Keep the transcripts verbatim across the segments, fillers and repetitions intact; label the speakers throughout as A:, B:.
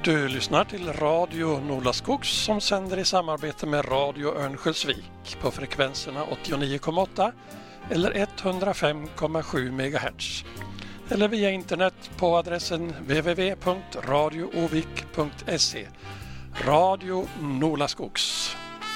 A: Du lyssnar till Radio Nolaskogs som sänder i samarbete med Radio Örnsköldsvik på frekvenserna åttionio komma åtta eller etthundrafem komma sju megahertz. Eller via internet på adressen w w w punkt radio ovik punkt se. Radio Nolaskogs.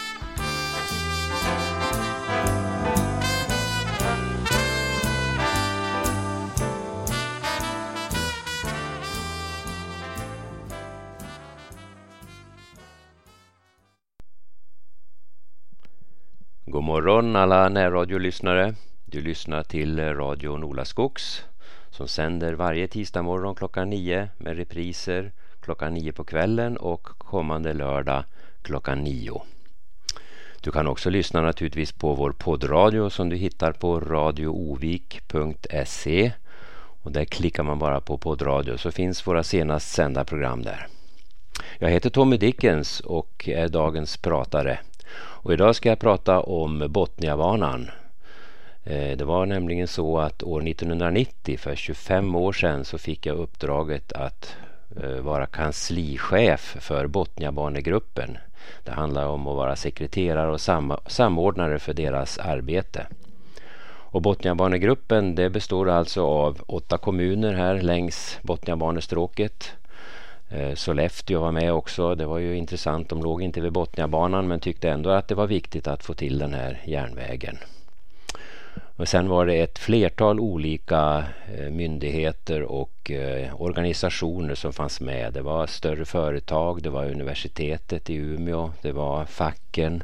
B: God morgon alla närradiolyssnare. Du lyssnar till Radio Nolaskogs som sänder varje tisdag morgon klockan nio med repriser klockan nio på kvällen och kommande lördag klockan nio. Du kan också lyssna naturligtvis på vår poddradio som du hittar på radio ovik punkt se, och där klickar man bara på poddradio så finns våra senast sända program där. Jag heter Tommy Dickens och är dagens pratare. Och idag ska jag prata om Botniabanan. Det var nämligen så att år nittonhundranittio, för tjugofem år sedan, så fick jag uppdraget att vara kanslichef för Botniabanegruppen. Det handlar om att vara sekreterare och sam- samordnare för deras arbete. Och Botniabanegruppen, det består alltså av åtta kommuner här längs Botniabanestråket. Sollefteå var med också. Det var ju intressant. De låg inte vid Botniabanan men tyckte ändå att det var viktigt att få till den här järnvägen. Och sen var det ett flertal olika myndigheter och organisationer som fanns med. Det var större företag, det var universitetet i Umeå, det var facken,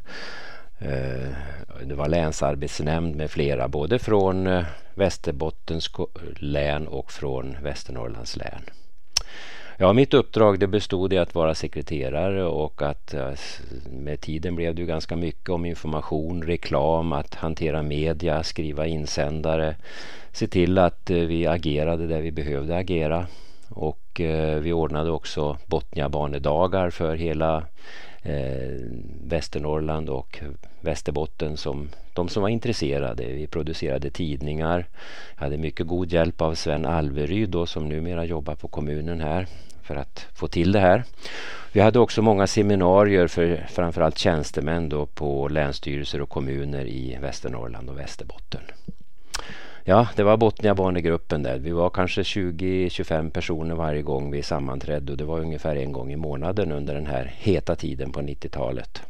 B: det var länsarbetsnämnd med flera, både från Västerbottens län och från Västernorrlands län. Ja, mitt uppdrag det bestod i att vara sekreterare, och att med tiden blev det ganska mycket om information, reklam, att hantera media, skriva insändare, se till att vi agerade där vi behövde agera, och vi ordnade också Botniabanedagar för hela eh, Västernorrland och Västerbotten, som de som var intresserade. Vi producerade tidningar. Jag hade mycket god hjälp av Sven Alveryd då, som numera jobbar på kommunen här, för att få till det här. Vi hade också många seminarier för framförallt tjänstemän då på länsstyrelser och kommuner i Västernorrland och Västerbotten. Ja, det var Botniabanegruppen där. Vi var kanske tjugo till tjugofem personer varje gång vi sammanträdde, och det var ungefär en gång i månaden under den här heta tiden på nittiotalet.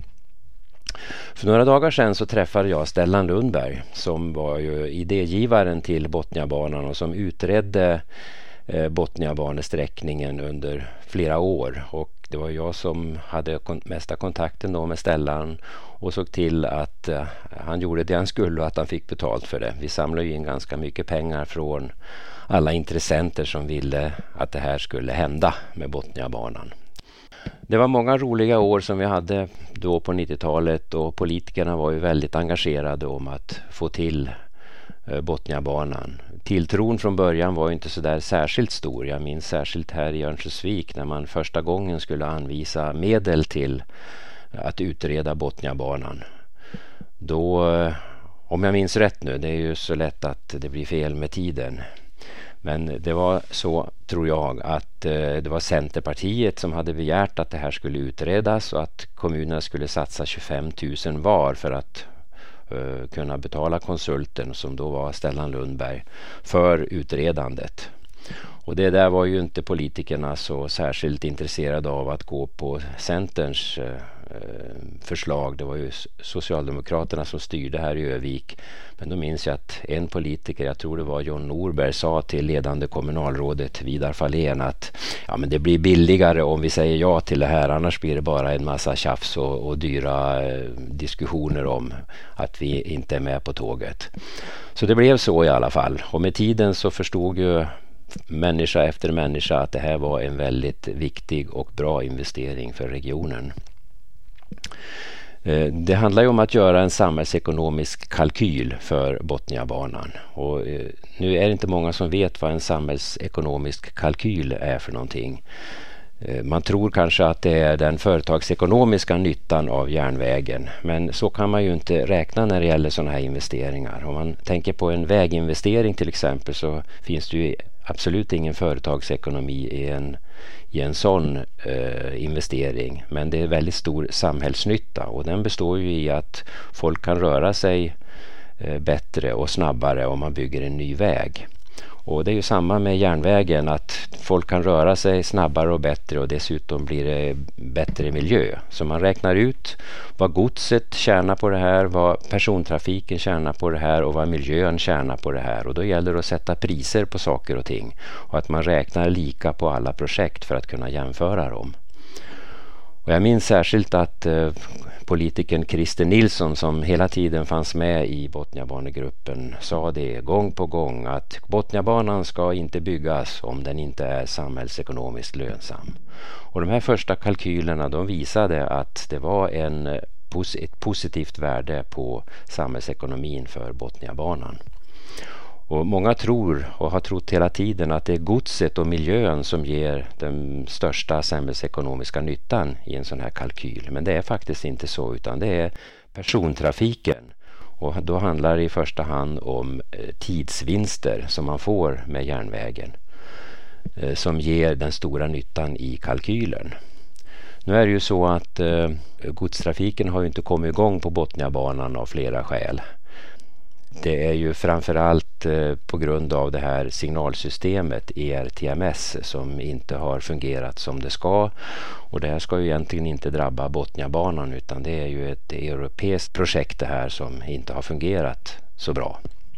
B: För några dagar sedan så träffade jag Stellan Lundberg, som var ju idégivaren till Botniabanan och som utredde eh, Botniabanesträckningen under flera år. Och det var jag som hade kon- mesta kontakten då med Stellan och såg till att eh, han gjorde det han skulle och att han fick betalt för det. Vi samlade in ganska mycket pengar från alla intressenter som ville att det här skulle hända med Botniabanan. Det var många roliga år som vi hade då på nittiotalet, och politikerna var ju väldigt engagerade om att få till Botniabanan. Tilltron från början var ju inte så där särskilt stor. Jag minns särskilt här i Örnsköldsvik när man första gången skulle anvisa medel till att utreda Botniabanan. Då, om jag minns rätt nu, det är ju så lätt att det blir fel med tiden. Men det var så, tror jag, att eh, det var Centerpartiet som hade begärt att det här skulle utredas och att kommunerna skulle satsa tjugofem tusen var för att eh, kunna betala konsulten, som då var Stellan Lundberg, för utredandet. Och det där var ju inte politikerna så särskilt intresserade av att gå på Centerns eh, förslag. Det var ju Socialdemokraterna som styrde här i Övik. Men då minns jag att en politiker, jag tror det var John Norberg, sa till ledande kommunalrådet Vidar Fahlén att ja, men det blir billigare om vi säger ja till det här, annars blir det bara en massa tjafs och, och dyra eh, diskussioner om att vi inte är med på tåget. Så det blev så i alla fall. Och med tiden så förstod ju människa efter människa att det här var en väldigt viktig och bra investering för regionen. Det handlar ju om att göra en samhällsekonomisk kalkyl för Botniabanan. Och nu är det inte många som vet vad en samhällsekonomisk kalkyl är för någonting. Man tror kanske att det är den företagsekonomiska nyttan av järnvägen, men så kan man ju inte räkna när det gäller sådana här investeringar. Om man tänker på en väginvestering till exempel, så finns det ju absolut ingen företagsekonomi i en i en sån eh, investering. Men det är väldigt stor samhällsnytta och den består ju i att folk kan röra sig eh, bättre och snabbare om man bygger en ny väg. Och det är ju samma med järnvägen, att folk kan röra sig snabbare och bättre och dessutom blir det bättre miljö. Så man räknar ut vad godset tjänar på det här, vad persontrafiken tjänar på det här och vad miljön tjänar på det här. Och då gäller det att sätta priser på saker och ting och att man räknar lika på alla projekt för att kunna jämföra dem. Och jag minns särskilt att eh, politikern Christer Nilsson, som hela tiden fanns med i Botniabanegruppen, sa det gång på gång att Botniabanan ska inte byggas om den inte är samhällsekonomiskt lönsam. Och de här första kalkylerna, de visade att det var en, ett positivt värde på samhällsekonomin för Botniabanan. Och många tror och har trott hela tiden att det är godset och miljön som ger den största samhällsekonomiska nyttan i en sån här kalkyl. Men det är faktiskt inte så, utan det är persontrafiken. Och då handlar det i första hand om eh, tidsvinster som man får med järnvägen eh, som ger den stora nyttan i kalkylen. Nu är det ju så att eh, godstrafiken har ju inte kommit igång på Botniabanan av flera skäl. Det är ju framförallt eh, på grund av det här signalsystemet E R T M S som inte har fungerat som det ska. Och det här ska ju egentligen inte drabba Botniabanan, utan det är ju ett europeiskt projekt det här som inte har fungerat så bra.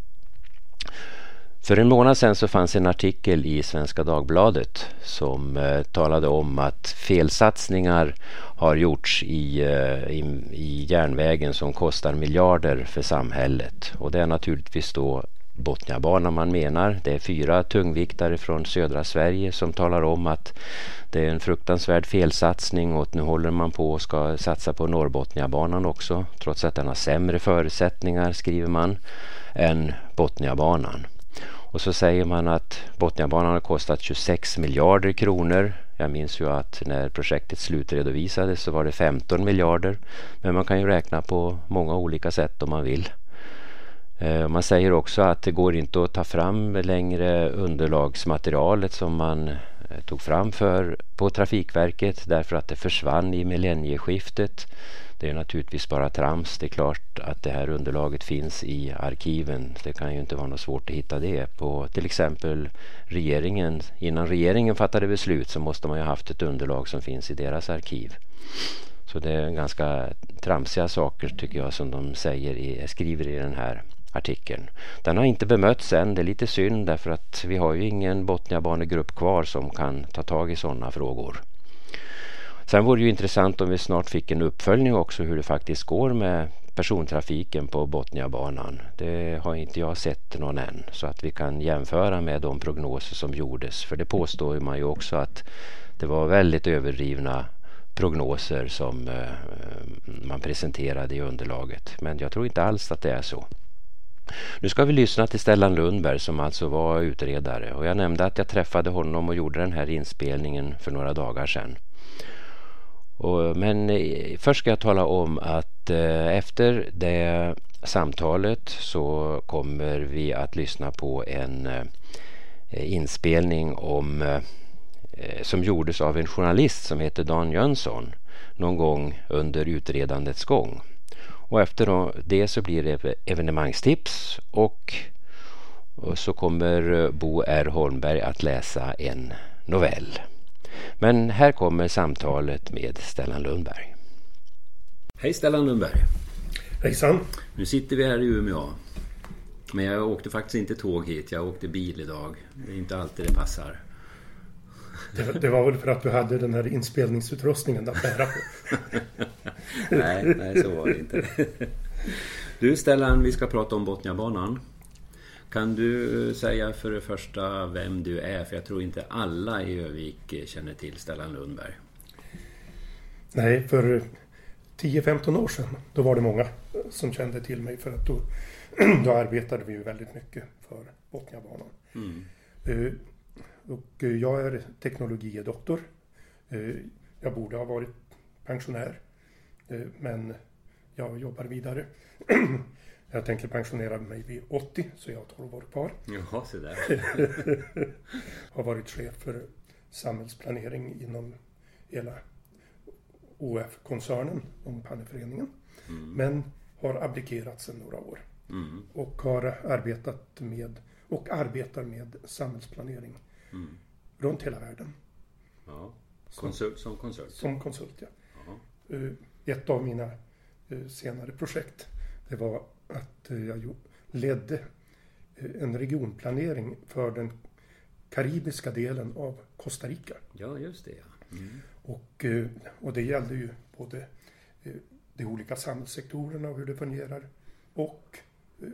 B: För en månad sedan så fanns en artikel i Svenska Dagbladet som eh, talade om att felsatsningar har gjorts i, eh, i, i järnvägen som kostar miljarder för samhället. Och det är naturligtvis då Botniabanan man menar. Det är fyra tungviktare från södra Sverige som talar om att det är en fruktansvärd felsatsning och att nu håller man på och ska satsa på Norrbotniabanan också, trots att den har sämre förutsättningar, skriver man, än Botniabanan. Och så säger man att Botniabanan har kostat tjugosex miljarder kronor. Jag minns ju att när projektet slutredovisades så var det femton miljarder. Men man kan ju räkna på många olika sätt om man vill. Eh, man säger också att det går inte att ta fram längre underlagsmaterialet som man eh, tog fram för på Trafikverket därför att det försvann i millennieskiftet. Det är naturligtvis bara trams. Det är klart att det här underlaget finns i arkiven. Det kan ju inte vara något svårt att hitta det. På till exempel regeringen. Innan regeringen fattade beslut så måste man ju ha haft ett underlag som finns i deras arkiv. Så det är ganska tramsiga saker tycker jag som de säger i, skriver i den här artikeln. Den har inte bemötts än. Det är lite synd därför att vi har ju ingen Botniabanegrupp kvar som kan ta tag i sådana frågor. Sen vore det ju intressant om vi snart fick en uppföljning också hur det faktiskt går med persontrafiken på Botniabanan. Det har inte jag sett någon än, så att vi kan jämföra med de prognoser som gjordes. För det påstår man ju också att det var väldigt överdrivna prognoser som eh, man presenterade i underlaget. Men jag tror inte alls att det är så. Nu ska vi lyssna till Stellan Lundberg som alltså var utredare. Och jag nämnde att jag träffade honom och gjorde den här inspelningen för några dagar sedan. Och, men eh, först ska jag tala om att eh, efter det samtalet så kommer vi att lyssna på en eh, inspelning om, eh, som gjordes av en journalist som heter Dan Jönsson någon gång under utredandets gång. Och efter det så blir det evenemangstips och, och så kommer Bo R. Holmberg att läsa en novell. Men här kommer samtalet med Stellan Lundberg. Hej Stellan Lundberg.
C: Hejsan.
B: Nu sitter vi här i Umeå. Men jag åkte faktiskt inte tåg hit. Jag åkte bil idag. Det är inte alltid det passar.
C: Det, det var väl för att du hade den här inspelningsutrustningen att bära på.
B: nej, nej, så var det inte. Du Stellan, vi ska prata om Botniabanan. Kan du säga för det första vem du är? För jag tror inte alla i Övik känner till Stellan Lundberg.
C: Nej, för tio femton år sedan då var det många som kände till mig. För att då, då arbetade vi ju väldigt mycket för Botniabanan. Mm. Uh, och jag är teknologidoktor. Uh, jag borde ha varit pensionär. Uh, men jag jobbar vidare. Jag tänker pensionera mig vid åttio, så jag har tolv år kvar.
B: Jaha, så där.
C: Har varit chef för samhällsplanering inom hela O F-koncernen, Ångpanneföreningen. Mm. Men har abdikerat sedan några år. Mm. Och har arbetat med och arbetar med samhällsplanering mm. runt hela världen.
B: Ja. Konsult, som konsult?
C: Som konsult, ja. Uh, ett av mina uh, senare projekt, det var att uh, jag jo- ledde uh, en regionplanering för den karibiska delen av Costa Rica.
B: Ja, just det. Ja. Mm.
C: Och, uh, och det gällde ju både uh, de olika samhällssektorerna och hur det fungerar och uh,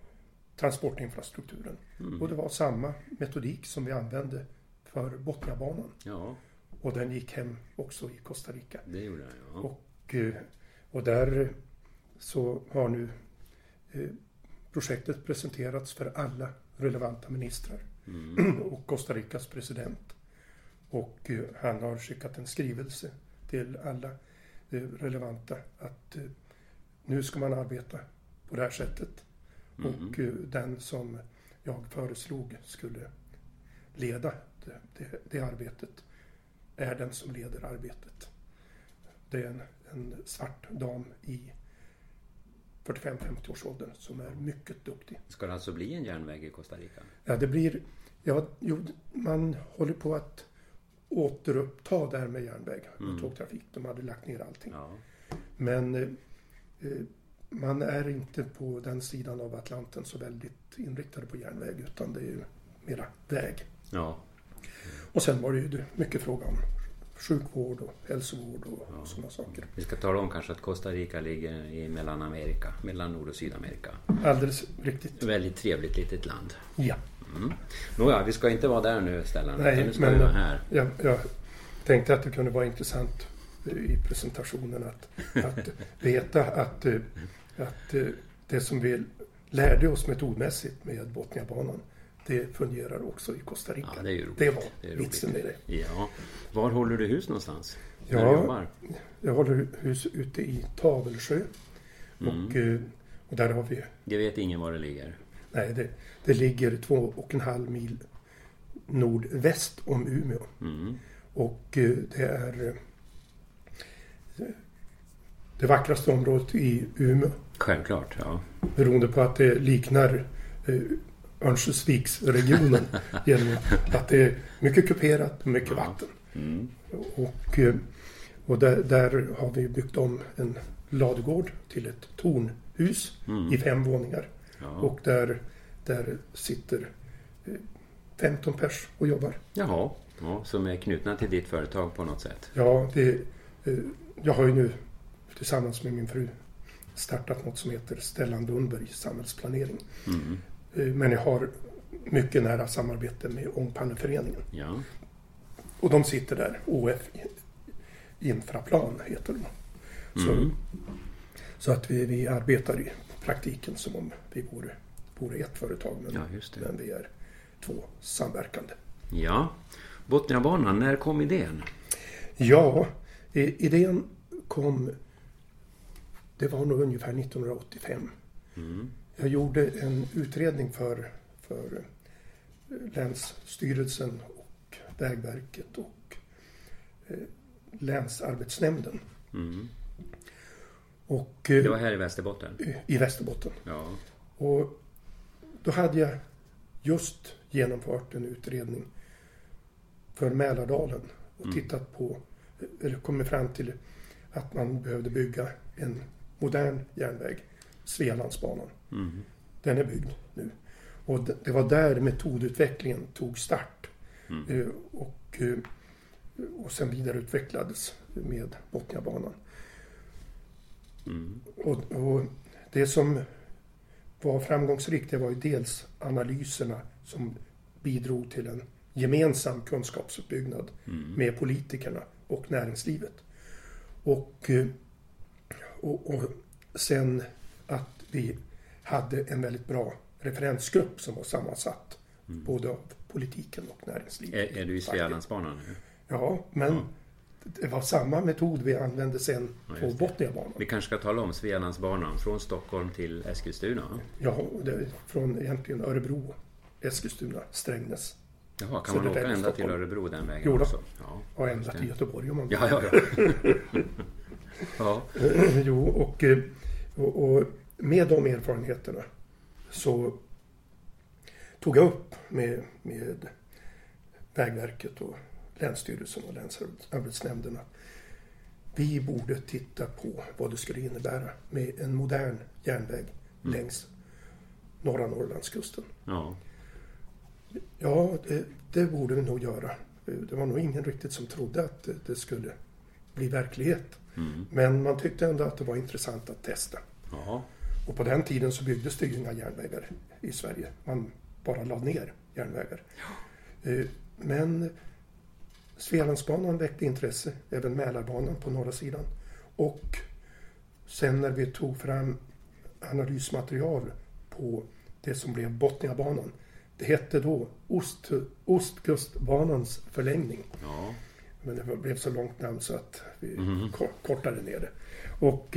C: transportinfrastrukturen. Mm. Och det var samma metodik som vi använde för Botniabanan.
B: Ja.
C: Och den gick hem också i Costa Rica.
B: Det gjorde den, ja.
C: Och, och där så har nu eh, projektet presenterats för alla relevanta ministrar. Mm. Och Costa Ricas president. Och eh, han har skickat en skrivelse till alla eh, relevanta att eh, nu ska man arbeta på det här sättet. Mm. Och eh, den som jag föreslog skulle leda det, det, det arbetet är den som leder arbetet. Det är en, en svart dam i fyrtiofem till femtio års åldern som är mycket duktig.
B: Ska det alltså bli en järnväg i Costa Rica?
C: Ja, det blir... Ja, jo, man håller på att återuppta där med järnväg och mm. tågtrafik. De hade lagt ner allting. Ja. Men eh, man är inte på den sidan av Atlanten så väldigt inriktade på järnväg, utan det är ju mera väg.
B: Ja.
C: Och sen var det ju mycket fråga om sjukvård och hälsovård och ja. sådana saker.
B: Vi ska tala om kanske att Costa Rica ligger i Mellanamerika, mellan Nord- och Sydamerika.
C: Alldeles riktigt.
B: Väldigt trevligt litet land.
C: Ja.
B: Mm. Nåja, vi ska inte vara där nu, Stellan.
C: Nej,
B: nu ska
C: men
B: vi vara här.
C: Jag, jag tänkte att det kunde vara intressant i presentationen att, att veta att, att det som vi lärde oss metodmässigt med Botniabanan, det fungerar också i Costa Rica.
B: Ja, det är ju roligt.
C: Det var
B: det är
C: vitsen med det.
B: Ja. Var håller du hus någonstans?
C: Ja, jag håller hus ute i Tavelsjö.
B: Mm.
C: Och, och där har vi...
B: Det vet ingen var det ligger.
C: Nej, det, det ligger två och en halv mil nordväst om Umeå. Mm. Och det är det vackraste området i Umeå.
B: Självklart, ja.
C: Beroende på att det liknar eh, Örnsköldsviksregionen genom att det är mycket kuperat och mycket ja. vatten. Mm. Och, och där, där har vi byggt om en ladugård till ett tornhus mm. i fem våningar. Ja. Och där, där sitter femton pers och jobbar.
B: Jaha, ja, som är knutna till ditt företag på något sätt.
C: Ja, det, jag har ju nu tillsammans med min fru startat något som heter Stellan Lundberg samhällsplanering. Mm. Men jag har mycket nära samarbete med Ångpanneföreningen.
B: Ja.
C: Och de sitter där, O F Infraplan heter de. Så, mm. så att vi, vi arbetar i praktiken som om vi vore, vore ett företag, men,
B: ja, just det.
C: men vi är två samverkande.
B: Ja, Botniabanan, när kom idén?
C: Ja, idén kom, det var nog ungefär nittonhundraåttiofem. Mm. Jag gjorde en utredning för, för Länsstyrelsen och Vägverket och eh, Länsarbetsnämnden. Mm. Och,
B: det var här i Västerbotten?
C: I Västerbotten.
B: Ja.
C: Och då hade jag just genomfört en utredning för Mälardalen och mm. tittat på, eller kommit fram till att man behövde bygga en modern järnväg, Svealandsbanan. Mm. Den är byggd nu. Och det var där metodutvecklingen tog start. Mm. Och, och sen vidareutvecklades med Botniabanan. Mm. Och, och det som var framgångsrikt, det var ju dels analyserna som bidrog till en gemensam kunskapsuppbyggnad mm. med politikerna och näringslivet. Och, och, och sen att vi hade en väldigt bra referensgrupp som var sammansatt mm. både av politiken och näringslivet.
B: Är, är du i Svealandsbanan nu?
C: Ja, men ja. det var samma metod vi använde sen ja, på Botniabanan.
B: Vi kanske ska tala om Svealandsbanan från Stockholm till Eskilstuna.
C: Ja, det är från egentligen Örebro, Eskilstuna, Strängnäs.
B: Jaha, kan man åka ända Stockholm. Till Örebro den vägen
C: jo då.
B: också? Ja,
C: och ända till Göteborg om man vill.
B: Ja, ja, ja. ja.
C: Jo, och, och, och med de erfarenheterna så tog jag upp med, med Vägverket och Länsstyrelsen och länsarbetsnämnderna. Vi borde titta på vad det skulle innebära med en modern järnväg mm. längs norra Norrlandskusten.
B: Ja,
C: ja det, det borde vi nog göra. Det var nog ingen riktigt som trodde att det, det skulle bli verklighet. Mm. Men man tyckte ändå att det var intressant att testa.
B: Jaha.
C: Och på den tiden så byggdes det inga järnvägar i Sverige. Man bara la ner järnvägar. Ja. Men Svealandsbanan väckte intresse, även Mälarbanan på norra sidan. Och sen när vi tog fram analysmaterial på det som blev Botniabanan. Det hette då Ost, Ostkustbanans förlängning.
B: Ja.
C: Men det blev så långt namn så att vi mm. kortade ner det. Och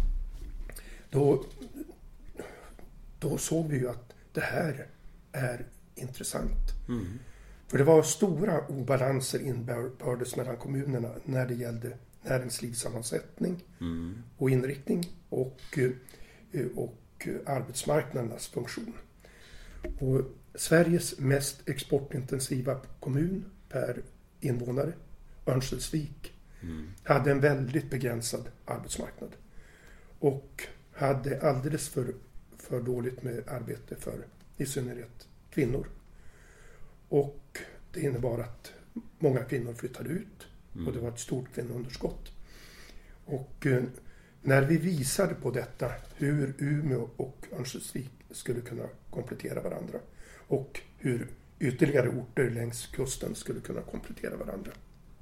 C: då, då såg vi ju att det här är intressant. Mm. För det var stora obalanser inbördes mellan kommunerna när det gällde näringslivssammansättning mm. och inriktning och, och arbetsmarknadernas funktion. Och Sveriges mest exportintensiva kommun per invånare, Örnsköldsvik, mm. hade en väldigt begränsad arbetsmarknad och hade alldeles för, för dåligt med arbete för i synnerhet kvinnor. Och det innebar att många kvinnor flyttade ut mm. och det var ett stort kvinnounderskott. Och eh, när vi visade på detta hur Umeå och Örnsköldsvik skulle kunna komplettera varandra och hur ytterligare orter längs kusten skulle kunna komplettera varandra,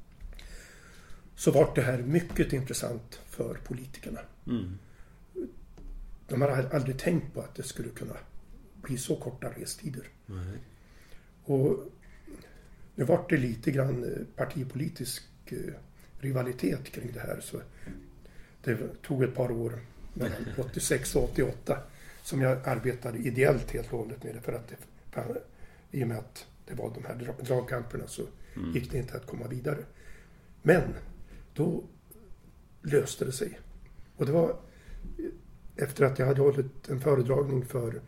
C: så var det här mycket intressant för politikerna. Mm. De har aldrig tänkt på att det skulle kunna bli så korta restider. Mm. Och nu var det lite grann partipolitisk rivalitet kring det här, så det tog ett par år mellan åttiosex och åttioåtta som jag arbetade ideellt helt och hållet med det, för att det, i och med att det var de här dragkamperna så mm. gick det inte att komma vidare. Men då löste det sig. Och det var efter att jag hade hållit en föredragning för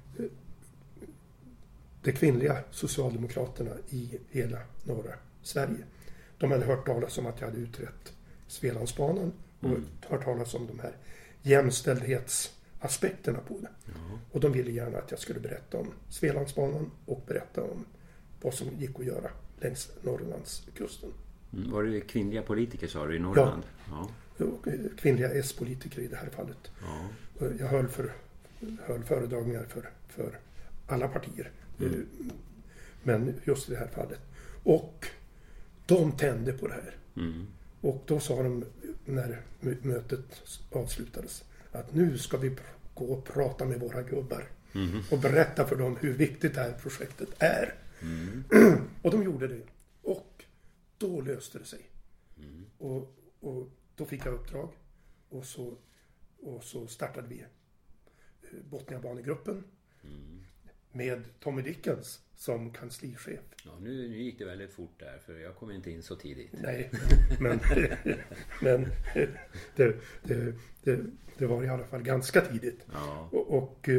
C: de kvinnliga socialdemokraterna i hela norra Sverige. De hade hört talas om att jag hade utrett Svealandsbanan och mm. hört talas om de här jämställdhetsaspekterna på det. Mm. Och de ville gärna att jag skulle berätta om Svealandsbanan och berätta om vad som gick att göra längs Norrlandskusten.
B: Mm. Var det kvinnliga politiker, sa du, i Norrland?
C: Ja, ja. Kvinnliga S-politiker i det här fallet. Ja. Jag höll, för, höll föredragningar för, för alla partier. Mm. Men just i det här fallet. Och de tände på det här. Mm. Och då sa de när mötet avslutades att nu ska vi gå och prata med våra gubbar. Mm. Och berätta för dem hur viktigt det här projektet är. Mm. Och de gjorde det. Och då löste det sig. Mm. Och, och då fick jag uppdrag. Och så, och så startade vi Botniabanegruppen. Mm. Med Tommy Dickens som kanslichef.
B: Ja, nu, nu gick det väldigt fort där, för jag kom inte in så tidigt.
C: Nej, men, men det, det, det, det var i alla fall ganska tidigt. Ja. Och, och,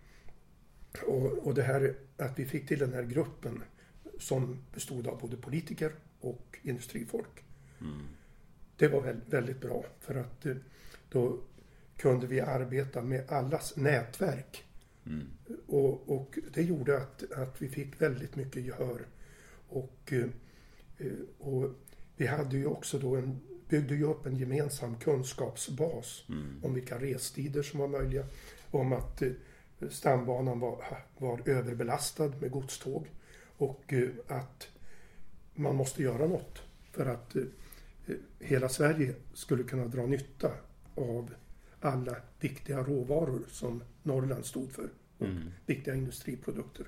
C: och, och det här att vi fick till den här gruppen som bestod av både politiker och industrifolk. Mm. Det var väldigt, väldigt bra, för att då kunde vi arbeta med allas nätverk. Mm. Och, och det gjorde att, att vi fick väldigt mycket gehör. Och, och vi hade ju också då en, byggde ju upp en gemensam kunskapsbas mm. om vilka restider som var möjliga. Om att stambanan var, var överbelastad med godståg. Och att man måste göra något för att hela Sverige skulle kunna dra nytta av alla viktiga råvaror som Norrland stod för och mm. viktiga industriprodukter.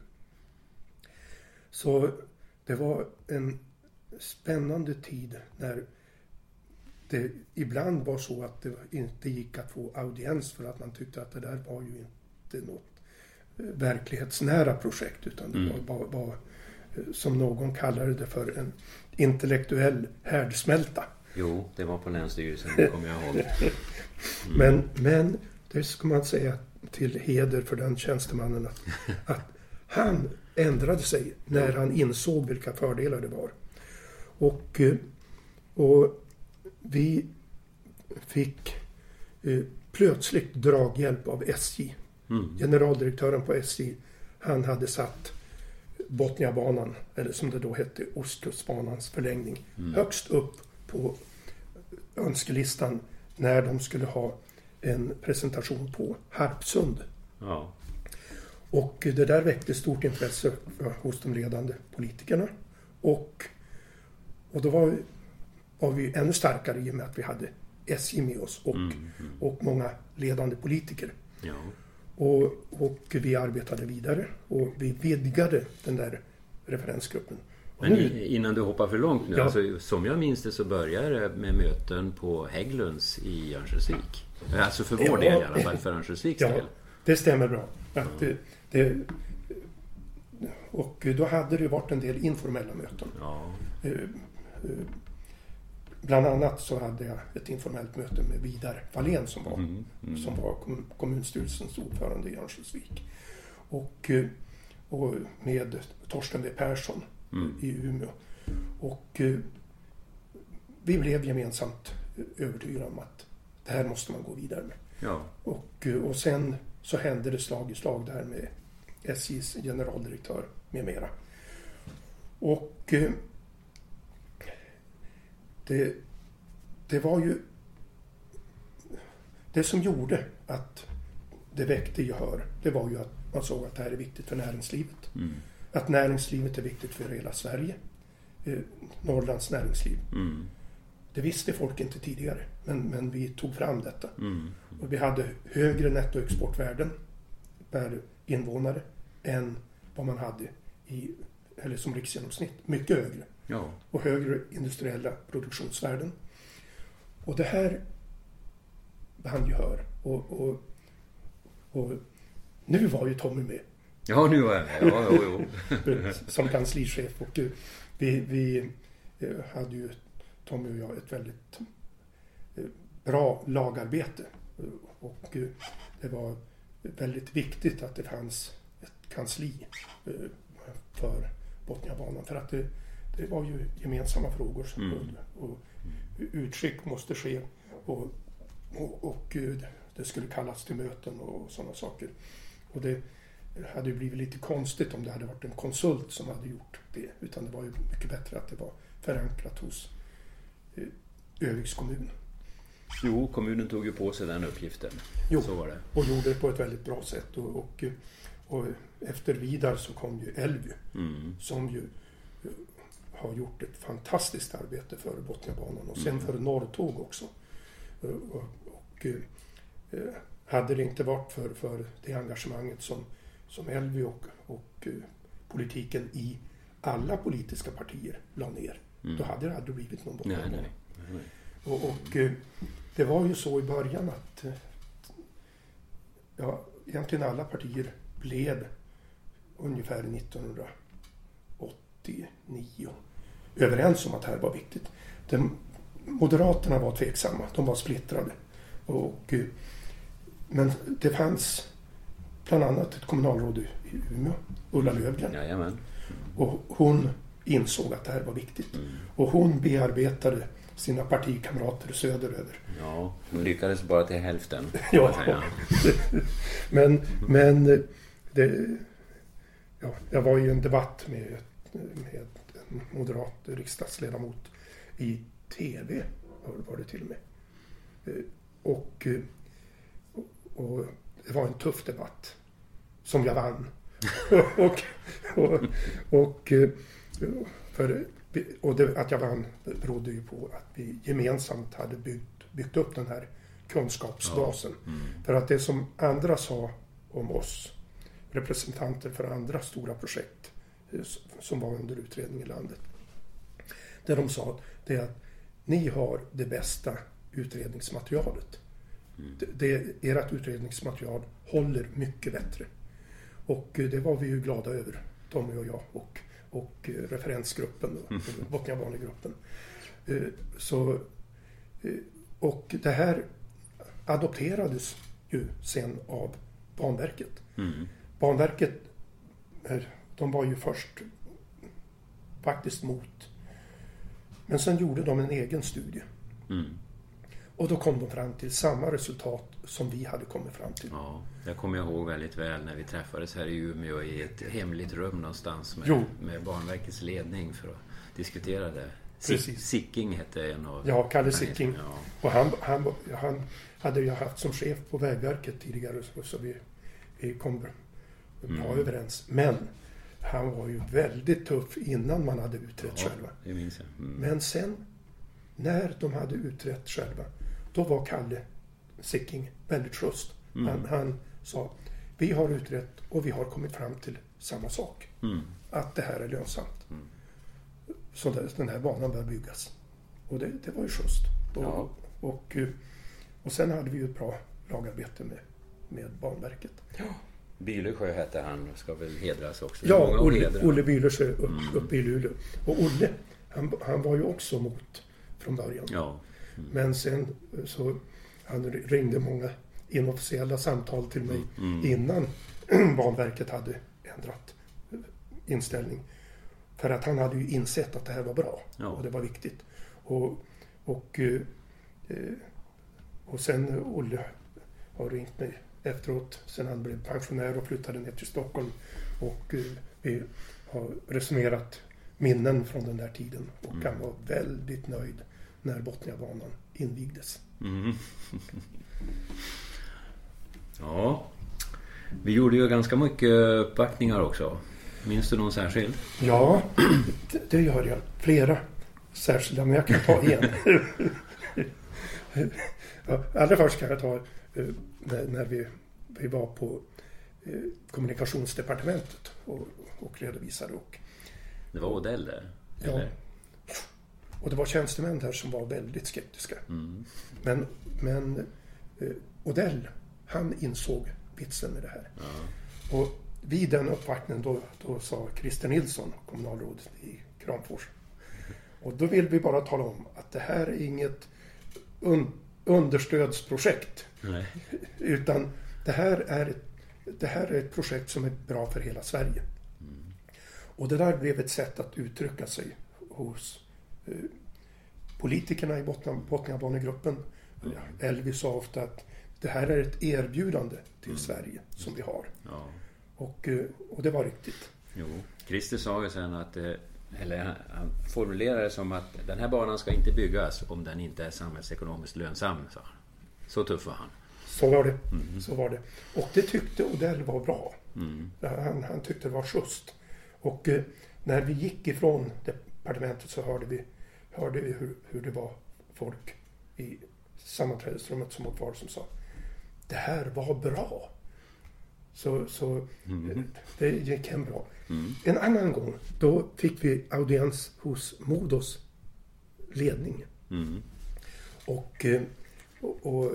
C: Så det var en spännande tid när det ibland var så att det inte gick att få audiens för att man tyckte att det där var ju inte något verklighetsnära projekt, utan det mm. var, var, var som någon kallade det för, en intellektuell härdsmälta.
B: Jo, det var på Länsstyrelsen, det kommer jag ihåg. Mm.
C: Men, men det ska man säga till heder för den tjänstemannen att, att han ändrade sig när han insåg vilka fördelar det var. Och, och vi fick eh, plötsligt draghjälp av S J. Mm. Generaldirektören på S J, han hade satt Botniabanan, eller som det då hette, Ostkustbanans förlängning, mm. högst upp på önskelistan när de skulle ha en presentation på Harpsund. Ja. Och det där väckte stort intresse hos de ledande politikerna. Och, och då var vi, var vi ännu starkare i och med att vi hade S J med oss och, mm, mm. och många ledande politiker. Ja. Och, och vi arbetade vidare och vi vidgade den där referensgruppen.
B: Men nu, innan du hoppar för långt nu, ja. alltså, som jag minns det så började det med möten på Hägglunds i Örnsköldsvik. Alltså för vår ja, del i alla fall, för Örnsköldsviks
C: ja,
B: del.
C: Det stämmer bra. Att ja. det, det, och då hade det varit en del informella möten. Ja. Bland annat så hade jag ett informellt möte med Vidar Wallén som var, mm, mm. som var kommunstyrelsens ordförande i Örnsköldsvik. Och, och med Torsten W. Persson mm. i Umeå. Och vi blev gemensamt övertygade om att det här måste man gå vidare med. Ja. Och, och sen så hände det slag i slag där med S J:s generaldirektör med mera. Och det, det var ju det som gjorde att det väckte gehör. Det var ju att man såg att det här är viktigt för näringslivet. Mm. Att näringslivet är viktigt för hela Sverige. Eh, Norrlands näringsliv. Mm. Det visste folk inte tidigare. Men, men vi tog fram detta. Mm. Och vi hade högre nettoexportvärden per invånare än vad man hade i, eller som riksgenomsnitt. Mycket högre. Ja. Och högre industriella produktionsvärden. Och det här vann gehör. Och, och, och nu var ju Tommy med.
B: Ja, nu var jag med. Ja, jo, jo.
C: Som kanslichef. Och vi, vi hade ju, Tommy och jag, ett väldigt bra lagarbete. Och det var väldigt viktigt att det fanns ett kansli för Botniabanan. För att det, det var ju gemensamma frågor. Som mm. och, och utskick måste ske. Och, och, och det skulle kallas till möten och sådana saker. Och det hade ju blivit lite konstigt om det hade varit en konsult som hade gjort det. Utan det var ju mycket bättre att det var förankrat hos Öviks kommun.
B: Jo, kommunen tog ju på sig den uppgiften.
C: Jo,
B: så var det.
C: Och gjorde det på ett väldigt bra sätt. Och, och, och efter Vidar så kom ju Elvy mm. som ju har gjort ett fantastiskt arbete för Botniabanan och sen mm. för Norrtåg också. Och, och eh, hade det inte varit för, för det engagemanget som, som Elvy och, och eh, politiken i alla politiska partier la ner, mm. då hade det aldrig blivit någon Botniabana. Nej, nej, nej. Och, och eh, det var ju så i början att eh, ja, egentligen alla partier blev ungefär nittonhundraåttionio överens om att det här var viktigt. De, Moderaterna var tveksamma, de var splittrade. Och, men det fanns bland annat ett kommunalråd i Umeå, Ulla Löfgren.
B: Jajamän. Mm.
C: Och hon insåg att det här var viktigt. Mm. Och hon bearbetade sina partikamrater söderöver.
B: Ja, hon lyckades bara till hälften.
C: Ja, men, men det, ja, jag var i en debatt med, med en moderat riksdagsledamot i tv, var det till och med. Och, och det var en tuff debatt som jag vann. och, och, och, för, och det, att jag vann berodde ju på att vi gemensamt hade byggt, byggt upp den här kunskapsbasen. Ja. Mm. För att det som andra sa om oss, representanter för andra stora projekt som var under utredning i landet, det de sa, det är att ni har det bästa utredningsmaterialet. Mm. Det, det, ert utredningsmaterial håller mycket bättre. Och det var vi ju glada över, Tommy och jag och och referensgruppen, mm. Botniabanegruppen. Så, och det här adopterades ju sen av Banverket. Mm. Banverket, de var ju först faktiskt mot, men sen gjorde de en egen studie. Mm. Och då kom de fram till samma resultat som vi hade kommit fram till.
B: Ja, jag kommer ihåg väldigt väl när vi träffades här i Umeå i ett hemligt rum någonstans med, med Banverkets ledning för att diskutera det. Precis. Sicking hette en av...
C: Ja, Kalle Sicking. Ja. Och han, han, han hade jag haft som chef på Vägverket tidigare, så vi, vi kom bra mm. överens. Men han var ju väldigt tuff innan man hade utrett ja, själva.
B: Det minns jag. Mm.
C: Men sen, när de hade utrett själva, då var Kalle Sicking väldigt schysst. Mm. Han, han sa, vi har utrett och vi har kommit fram till samma sak. Mm. Att det här är lönsamt. Mm. Så den här banan bör byggas. Och det, det var ju schysst. Och, ja. och, och sen hade vi ju ett bra lagarbete med, med Banverket.
B: Ja. Bylesjö hette han, ska väl hedras också.
C: Ja, Olle, Olle Bylesjö upp, mm. uppe i Luleå. Och Olle, han, han var ju också mot från början. Ja. Mm. Men sen så han ringde många inofficiella samtal till mig mm. innan Banverket hade ändrat inställning. För att han hade ju insett att det här var bra. Ja. Och det var viktigt. Och, och, och sen Olle har ringt mig efteråt. Sen han blev pensionär och flyttade ner till Stockholm. Och vi har resonerat minnen från den där tiden. Och mm. han var väldigt nöjd när Botniabanan invigdes. Mm.
B: Ja, vi gjorde ju ganska mycket uppvaktningar också. Minns du någon särskild?
C: Ja, det, det gör jag. Flera särskilda, men jag kan ta en. Ja, allra först kan jag ta när, när vi, vi var på kommunikationsdepartementet och, och redovisade. Och,
B: det var Odell där?
C: Eller? Ja. Och det var tjänstemän där som var väldigt skeptiska. Mm. Men, men Odell, han insåg vitsen med det här. Ja. Och vid den uppvaktningen då, då sa Christer Nilsson, kommunalråd i Kramfors. Och då vill vi bara tala om att det här är inget un- understödsprojekt. Nej. Utan det här, är ett, det här är ett projekt som är bra för hela Sverige. Mm. Och det där blev ett sätt att uttrycka sig hos eh, politikerna i Botniabanegruppen. Mm. Elvis sa ofta att det här är ett erbjudande till mm. Sverige som vi har. Ja. Och, och det var riktigt.
B: Jo, Christer sa ju sen att, eller han formulerade det som att den här banan ska inte byggas om den inte är samhällsekonomiskt lönsam, sa han. Så tuff var han.
C: Så var det, mm. så var det. Och det tyckte Odell var bra. Mm. Han, han tyckte det var schysst. Och eh, när vi gick ifrån departementet så hörde vi, hörde vi hur, hur det var folk i sammanträdesrummet som var kvar som sa, det här var bra. Så, så mm. det gick hem bra. Mm. En annan gång, då fick vi audiens hos Modos ledning. Mm. Och, och, och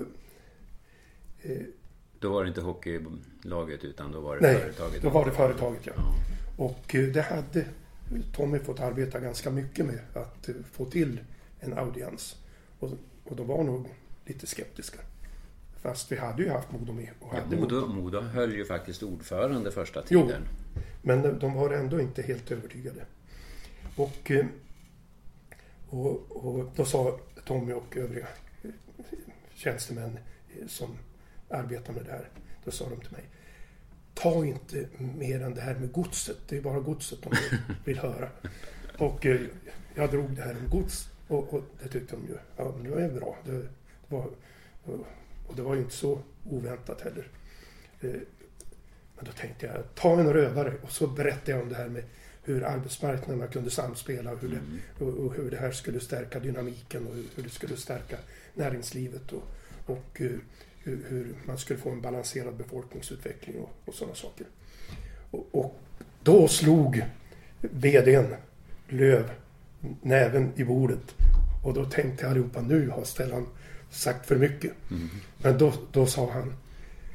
B: då var det inte hockeylaget utan då var det
C: nej,
B: företaget.
C: då var det företaget, ja. ja. Och det hade Tommy fått arbeta ganska mycket med att få till en audiens. Och, och de var nog lite skeptiska. Fast vi hade ju haft Modo med. Och
B: hade ja, Modo, Modo höll ju faktiskt ordförande första tiden.
C: Jo, men de var ändå inte helt övertygade. Och, och, och då sa Tommy och övriga tjänstemän som arbetar med det här, då sa de till mig, ta inte mer än det här med godset. Det är bara godset de vill höra. Och jag drog det här om gods och, och det tyckte de ju, ja men det var bra. Det, det var... Och det var ju inte så oväntat heller. Men då tänkte jag, ta en rövare och så berättade jag om det här med hur arbetsmarknaderna kunde samspela och hur, mm. det, och hur det här skulle stärka dynamiken och hur det skulle stärka näringslivet och, och hur, hur man skulle få en balanserad befolkningsutveckling och, och sådana saker. Och, och då slog vdn Löv näven i bordet och då tänkte jag allihopa, nu har Stellan sagt för mycket. Mm. Men då, då sa han,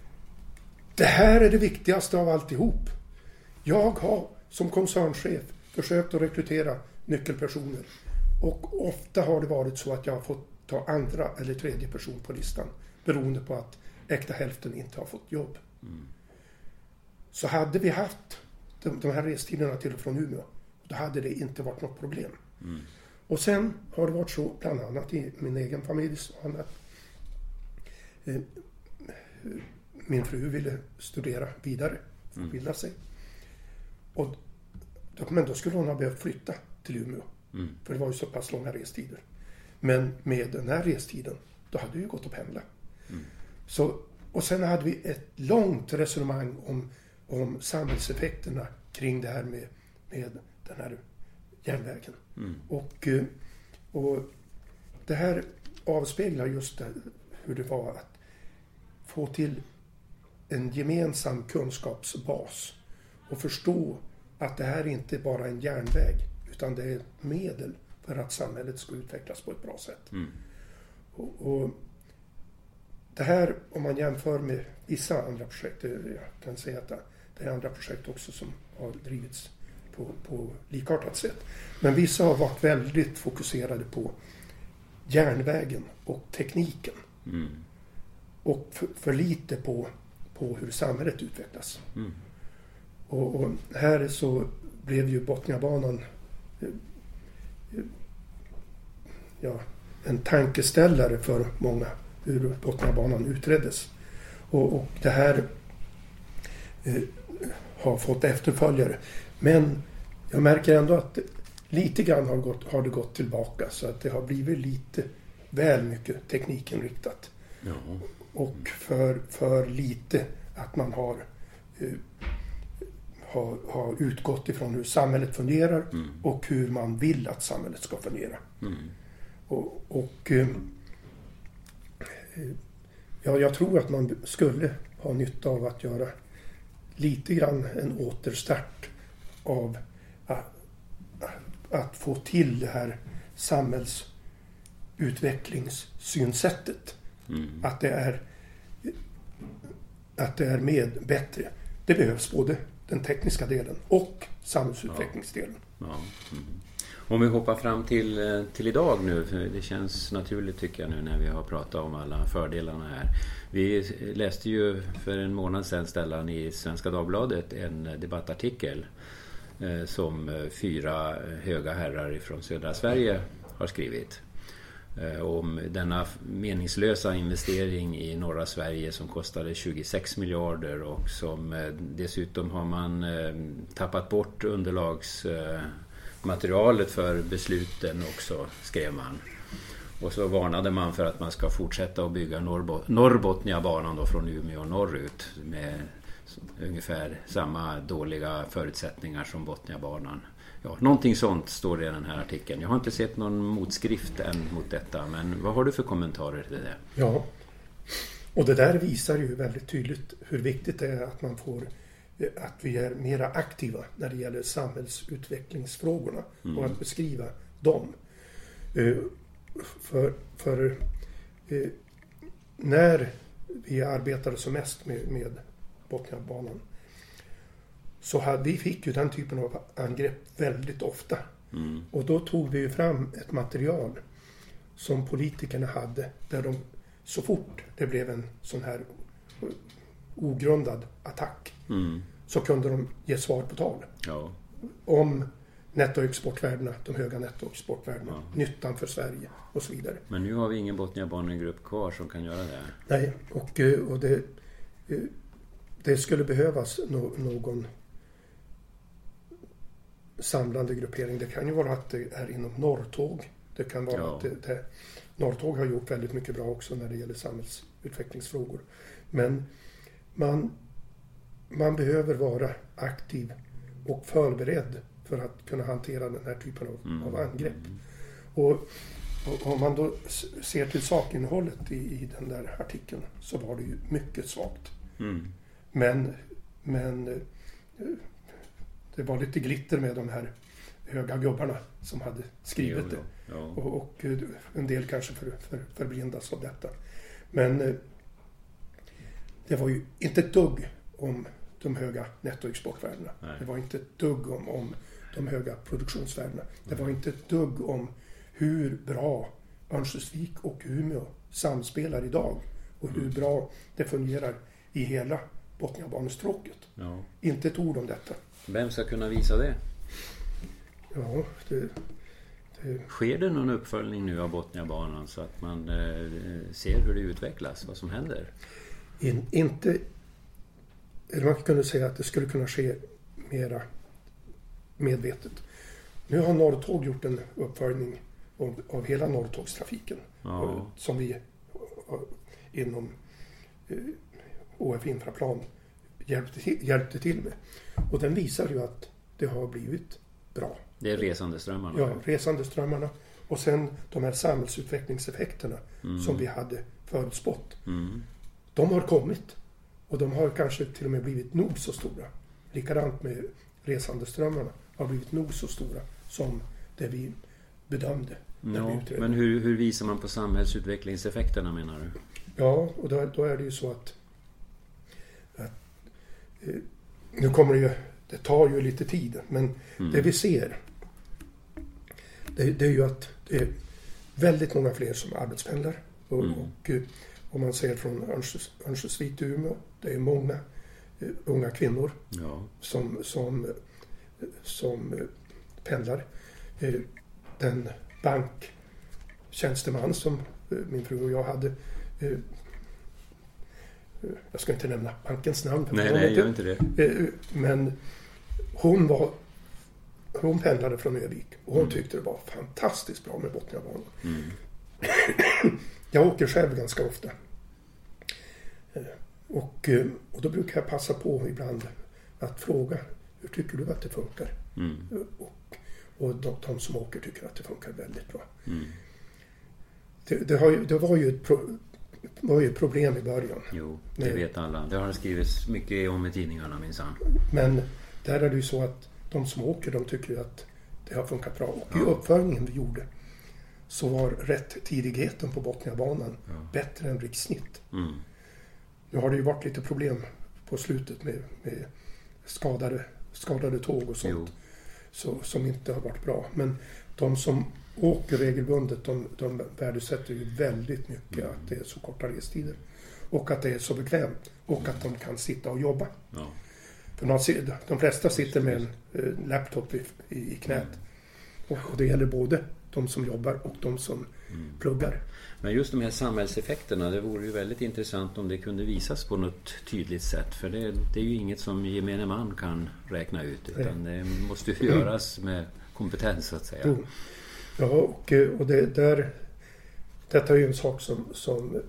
C: det här är det viktigaste av alltihop. Jag har som koncernchef försökt att rekrytera nyckelpersoner. Och ofta har det varit så att jag har fått ta andra eller tredje person på listan. Beroende på att äkta hälften inte har fått jobb. Mm. Så hade vi haft de, de här restiderna till och från Umeå, då hade det inte varit något problem. Mm. Och sen har det varit så, bland annat i min egen familj, så att eh, min fru ville studera vidare, utbilda sig. Och då, men då skulle hon ha behövt flytta till Umeå. Mm. För det var ju så pass långa restider. Men med den här restiden, då hade vi ju gått att pendla. Mm. Så, och sen hade vi ett långt resonemang om, om samhällseffekterna kring det här med, med den här järnvägen. Mm. Och, och det här avspeglar just det, hur det var att få till en gemensam kunskapsbas och förstå att det här inte är bara en järnväg, utan det är ett medel för att samhället ska utvecklas på ett bra sätt. Mm. Och, och det här, om man jämför med vissa andra projekt, jag kan säga att det är andra projekt också som har drivits på, på likartat sätt. Men vissa har varit väldigt fokuserade på järnvägen och tekniken. Mm. Och för, för lite på, på hur samhället utvecklas. Mm. Och, och här så blev ju Botniabanan ja, en tankeställare för många hur Botniabanan utreddes. Och, och det här eh, har fått efterföljare. Men jag märker ändå att lite grann har, gått, har det gått tillbaka, så att det har blivit lite väl mycket teknikinriktat. Ja. Och för, för lite att man har, eh, har, har utgått ifrån hur samhället fungerar mm. och hur man vill att samhället ska fungera. Mm. Och, och eh, ja, jag tror att man skulle ha nytta av att göra lite grann en återstart av att, att få till det här samhällsutvecklingssynsättet. Mm. Att det är att det är med bättre. Det behövs både den tekniska delen och samhällsutvecklingsdelen.
B: Ja. Ja. Mm. Om vi hoppar fram till, till idag nu, för det känns naturligt tycker jag nu när vi har pratat om alla fördelarna här. Vi läste ju för en månad sedan Stellan i Svenska Dagbladet en debattartikel eh, som fyra höga herrar från södra Sverige har skrivit. Eh, om denna meningslösa investering i norra Sverige som kostade tjugosex miljarder och som eh, dessutom har man eh, tappat bort underlags... Eh, materialet för besluten också, skrev man. Och så varnade man för att man ska fortsätta att bygga Norrbot- Norrbotniabanan då från Umeå norrut med ungefär samma dåliga förutsättningar som Botniabanan. Ja, någonting sånt står det i den här artikeln. Jag har inte sett någon motskrift än mot detta, men vad har du för kommentarer till det?
C: Ja, och det där visar ju väldigt tydligt hur viktigt det är att man får att vi är mera aktiva när det gäller samhällsutvecklingsfrågorna mm. och att beskriva dem. För, för när vi arbetade som mest med, med Botniabanan så hade, vi fick ju den typen av angrepp väldigt ofta. Mm. Och då tog vi ju fram ett material som politikerna hade där de så fort det blev en sån här ogrundad attack mm. så kunde de ge svar på tal. Ja. Om nettoexportvärdena, de höga nettoexportvärdena, ja. Nyttan för Sverige och så vidare.
B: Men nu har vi ingen Botniabanegrupp kvar som kan göra det.
C: Nej, och, och det, det skulle behövas någon samlande gruppering. Det kan ju vara att det är inom Norrtåg. Det kan vara ja. att det, det, Norrtåg har gjort väldigt mycket bra också när det gäller samhällsutvecklingsfrågor. Men man, man behöver vara aktiv och förberedd för att kunna hantera den här typen av, mm. av angrepp. Och, och om man då ser till sakinnehållet i, i den där artikeln så var det ju mycket svagt. Mm. Men, men det var lite glitter med de här höga gubbarna som hade skrivit jo, det. Ja. Och, och en del kanske för, för, förblindas av detta. Men det var ju inte ett dugg om de höga nettoexportvärdena. Nej. Det var inte ett dugg om, om de höga produktionsvärdena. Det var inte ett dugg om hur bra Örnsköldsvik och Umeå samspelar idag och hur bra det fungerar i hela Botniabanestråket.
B: Ja.
C: Inte ett ord om detta.
B: Vem ska kunna visa det?
C: Ja, det, det...
B: Sker det någon uppföljning nu av Botniabanan så att man eh, ser hur det utvecklas, vad som händer?
C: In, inte, eller man kunde säga att det skulle kunna ske mera medvetet. Nu har Norrtåg gjort en uppföljning av, av hela Norrtågstrafiken.
B: Ja.
C: Som vi inom eh, O F Infraplan hjälpte till, hjälpte till med. Och den visar ju att det har blivit bra.
B: Det är resandeströmmarna?
C: Ja, resandeströmmarna. Och sen de här samhällsutvecklingseffekterna mm. som vi hade förutspått. Mm. De har kommit. Och de har kanske till och med blivit nog så stora. Likadant med resandeströmmarna har blivit nog så stora som det vi bedömde.
B: Ja, vi men hur, hur visar man på samhällsutvecklingseffekterna menar du?
C: Ja, och då, då är det ju så att, att eh, nu kommer det ju, det tar ju lite tid, men mm. det vi ser det, det är ju att det är väldigt många fler som arbetspendlar och, mm. och om man ser från Örnsköldsvik till Umeå, det är många uh, unga kvinnor ja. som, som, som uh, pendlar. Uh, den banktjänsteman som uh, min fru och jag hade, uh, uh, jag ska inte nämna bankens namn.
B: Nej, nej, gör inte det.
C: Uh, men hon var hon pendlade från Övik och hon mm. tyckte det var fantastiskt bra med Botniabanan. Mm. Jag åker själv ganska ofta. Och, och då brukar jag passa på ibland att fråga, hur tycker du att det funkar? Mm. Och, och de, de som åker tycker att det funkar väldigt bra. Mm. Det, det, har ju, det var ju ett pro, var ju ett problem i början.
B: Jo, det med, vet alla. Det har skrivits mycket om i tidningarna minsann.
C: Men där är det ju så att de som åker, de tycker ju att det har funkat bra. Och i uppföljningen vi gjorde så var rätt tidigheten på Botniabanan ja. bättre än rikssnitt. Mm. Nu har det ju varit lite problem på slutet med, med skadade, skadade tåg och sånt så, som inte har varit bra. Men de som åker regelbundet, de, de värdesätter ju väldigt mycket mm. att det är så korta restider. Och att det är så bekvämt. Och att de kan sitta och jobba. Ja. För man, de flesta sitter med en uh, laptop i, i, i knät. Mm. Och, och det gäller både de som jobbar och de som mm. pluggar.
B: Men just de här samhällseffekterna, det vore ju väldigt intressant om det kunde visas på något tydligt sätt. För det, det är ju inget som gemene man kan räkna ut, utan det måste ju göras med kompetens så att säga.
C: Jo. Ja, och, och det där, detta är ju en sak som, som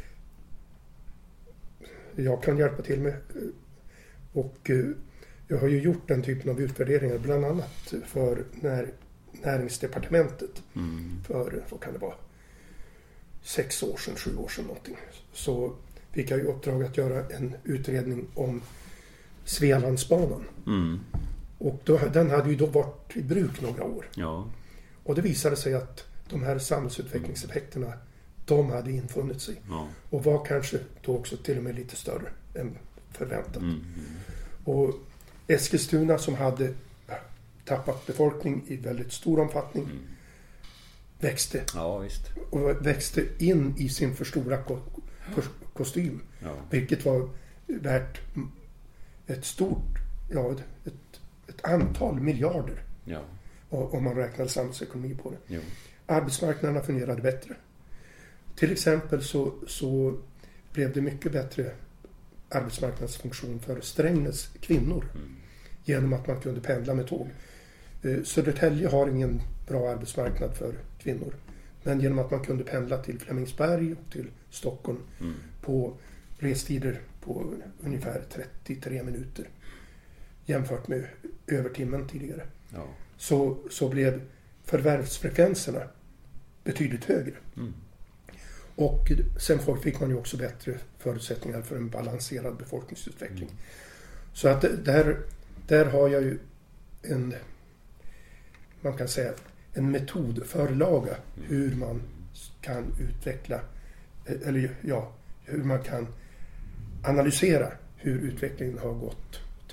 C: jag kan hjälpa till med. Och jag har ju gjort den typen av utvärderingar bland annat för när Näringsdepartementet mm. för, vad kan det vara, sex år sedan, sju år sedan någonting. Så fick jag ju uppdrag att göra en utredning om Svealandsbanan. Mm. Och då, den hade ju då varit i bruk några år. Ja. Och det visade sig att de här samhällsutvecklingseffekterna, mm. de hade infunnit sig. Ja. Och var kanske då också till och med lite större än förväntat. Mm. Mm. Och Eskilstuna som hade tappat befolkning i väldigt stor omfattning mm. växte.
B: Ja, visst.
C: Och växte in i sin för stora ko- för kostym. Ja. Vilket var värt ett stort, ja, ett, ett antal miljarder. Ja. Om man räknar samhällsekonomi på det. Jo. Arbetsmarknaderna fungerade bättre. Till exempel så, så blev det mycket bättre arbetsmarknadsfunktion för Strängnäs kvinnor. Mm. Genom att man kunde pendla med tåg. Södertälje har ingen bra arbetsmarknad för kvinnor. Men genom att man kunde pendla till Flemingsberg och till Stockholm mm. på restider på ungefär trettiotre minuter jämfört med övertimmen tidigare. Ja. Så, så blev förvärvsfrekvenserna betydligt högre. Mm. Och sen fick man ju också bättre förutsättningar för en balanserad befolkningsutveckling. Mm. Så att där, där har jag ju en, man kan säga, en metodförlaga hur man kan utveckla, eller ja, hur man kan analysera hur utvecklingen har gått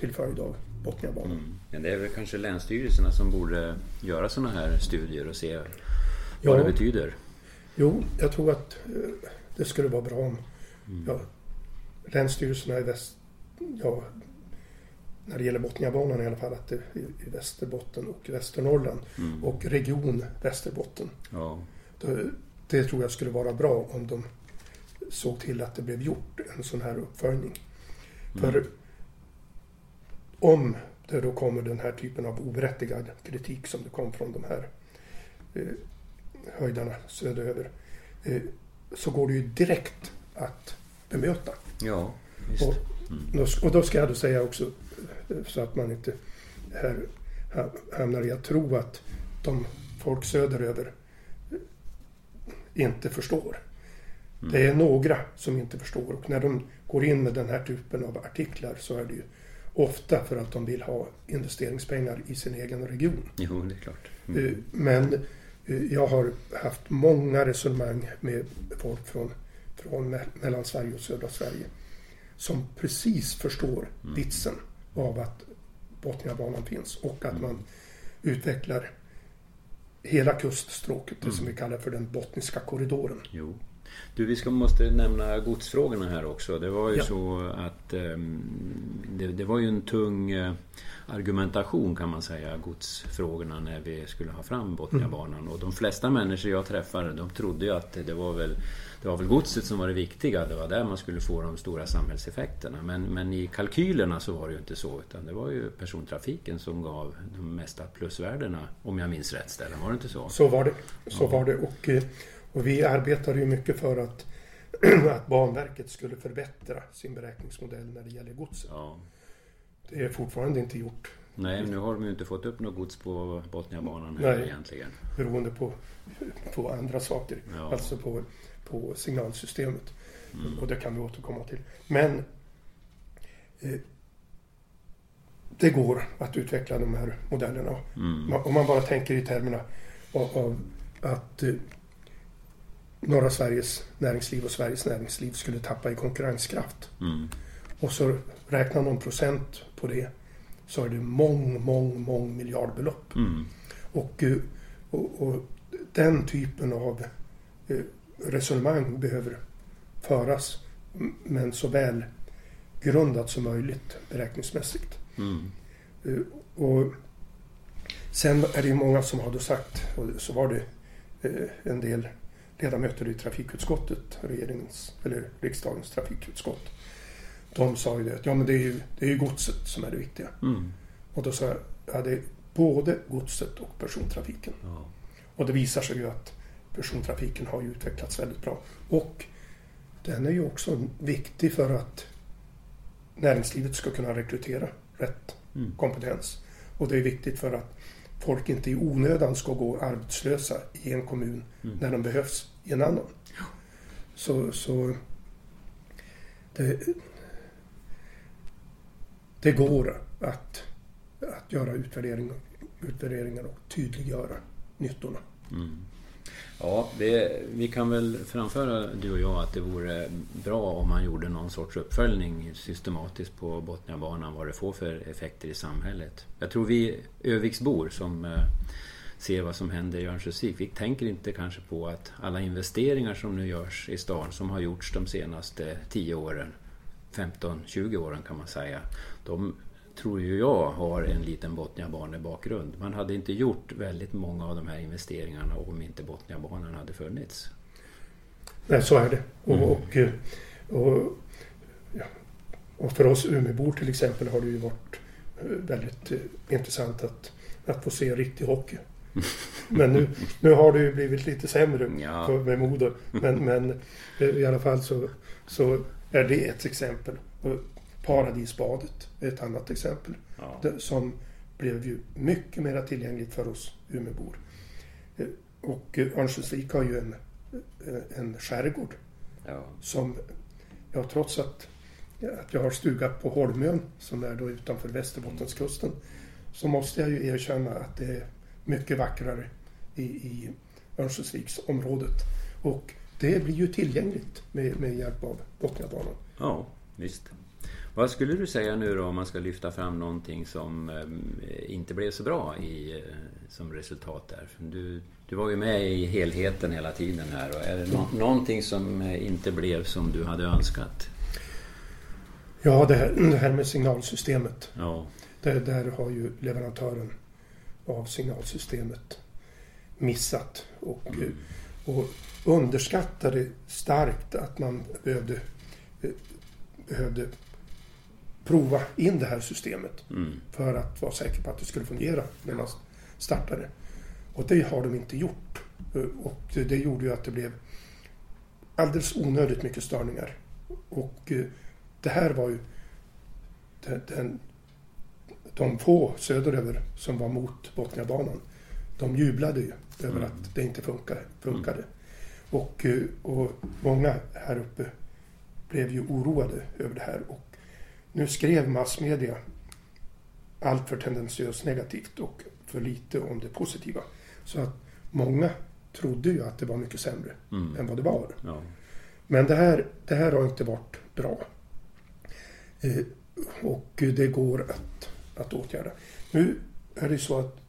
C: till följd av Botniabanan.
B: Mm. Men det är väl kanske länsstyrelserna som borde göra sådana här studier och se
C: ja,
B: vad det betyder.
C: Jo, jag tror att det skulle vara bra om mm. ja, länsstyrelserna i väst, ja, när det gäller Botniabanan i alla fall, att det i Västerbotten och Västernorrland mm. och region Västerbotten.
B: Ja.
C: Det, det tror jag skulle vara bra om de såg till att det blev gjort en sån här uppföljning. Mm. För om det då kommer den här typen av oberättigad kritik som det kom från de här eh, höjdarna söderöver, eh, så går det ju direkt att bemöta.
B: Ja, visst.
C: Och, mm. och då ska jag då säga också, så att man inte här hamnar i att tro att de folk söderöver inte förstår. Mm. Det är några som inte förstår, och när de går in med den här typen av artiklar så är det ju ofta för att de vill ha investeringspengar i sin egen region.
B: Jo, det är klart. Mm.
C: Men jag har haft många resonemang med folk från, från Mellansverige och södra Sverige som precis förstår mm. vitsen av att Botniabanan finns och att mm. man utvecklar hela kuststråket, det mm. som vi kallar för den Bottniska korridoren.
B: Jo. Du, vi ska, måste nämna godsfrågorna här också. Det var ju ja. så att um, det, det var ju en tung uh, argumentation kan man säga, godsfrågorna, när vi skulle ha fram Botniabanan. Mm. Och de flesta människor jag träffade, de trodde ju att det var väl det var väl godset som var det viktiga. Det var där man skulle få de stora samhällseffekterna. Men, men i kalkylerna så var det ju inte så, utan det var ju persontrafiken som gav de mesta plusvärdena, om jag minns rätt ställen. Var det inte så?
C: Så var det. Så ja. var det. Och, och vi arbetade ju mycket för att, att Banverket skulle förbättra sin beräkningsmodell när det gäller godset. Ja. Det är fortfarande inte gjort.
B: Nej, nu har de ju inte fått upp något gods på Botniabanan här. Nej, egentligen.
C: Beroende på, på andra saker. Ja. Alltså på, på signalsystemet. Mm. Och det kan vi återkomma till. Men eh, det går att utveckla de här modellerna. Mm. Om man bara tänker i termerna av, av att eh, norra Sveriges näringsliv och Sveriges näringsliv skulle tappa i konkurrenskraft. Mm. Och så räknar någon procent på det, så är det mång, mång, mång miljardbelopp. Mm. Och, och, och den typen av resonemang behöver föras, men så väl grundat som möjligt beräkningsmässigt. Mm. Och sen är det ju många som har då sagt, och så var det en del ledamöter i trafikutskottet, regeringens eller riksdagens trafikutskott, de sa ju det att ja, men det är ju, det är ju godset som är det viktiga. Mm. Och då sa jag, ja, det är både godset och persontrafiken. Ja. Och det visar sig ju att persontrafiken har ju utvecklats väldigt bra. Och den är ju också viktig för att näringslivet ska kunna rekrytera rätt mm. kompetens. Och det är viktigt för att folk inte i onödan ska gå arbetslösa i en kommun mm. när de behövs i en annan. Ja. Så, så det, det går att, att göra utvärdering, utvärderingar och tydliggöra nyttorna. Mm.
B: Ja, det, vi kan väl framföra, du och jag, att det vore bra om man gjorde någon sorts uppföljning systematiskt på Botniabanan, vad det får för effekter i samhället. Jag tror vi Öviksbor som eh, ser vad som händer i Örnsköldsvik, vi tänker inte kanske på att alla investeringar som nu görs i stan, som har gjorts de senaste tio åren, femton tjugo åren kan man säga, de tror ju jag har en liten Botniabanebakgrund. Man hade inte gjort väldigt många av de här investeringarna om inte Botniabanan hade funnits.
C: Nej, så är det. Och, mm. och, och, ja. och för oss Umeåbor till exempel har det ju varit väldigt intressant att, att få se riktig hockey. Men nu, nu har det ju blivit lite sämre ja. för, med Modo. Men, men i alla fall så, så är det ett exempel. Paradisbadet är ett annat exempel. Ja. Det, som blev ju mycket mer tillgängligt för oss Umeåbor. Och Örnsköldsvik har ju en, en skärgård. Ja. Som, ja, trots att, att jag har stugat på Holmön som är då utanför Västerbottenskusten, så måste jag ju erkänna att det är mycket vackrare i, i Örnsköldsviksområdet. Och det blir ju tillgängligt med, med hjälp av Botniabanan.
B: Ja, visst. Vad skulle du säga nu då om man ska lyfta fram någonting som eh, inte blev så bra i, eh, som resultat där? För du, du var ju med i helheten hela tiden här. Och är det no- någonting som eh, inte blev som du hade önskat?
C: Ja, det här, det här med signalsystemet.
B: Ja.
C: Det, där har ju leverantören av signalsystemet missat och, mm. och underskattade starkt att man behövde, behövde prova in det här systemet mm. för att vara säker på att det skulle fungera när man startade. Och det har de inte gjort. Och det gjorde ju att det blev alldeles onödigt mycket störningar. Och det här var ju den, de få söderöver som var mot Botniabanan. De jublade ju över mm. att det inte funkade. funkade. Mm. Och, och många här uppe blev ju oroade över det här. Och nu skrev massmedia allt för tendensiöst negativt och för lite om det positiva. Så att många trodde ju att det var mycket sämre mm. än vad det var. Ja. Men det här, det här har inte varit bra. Eh, och det går att, att åtgärda. Nu är det så att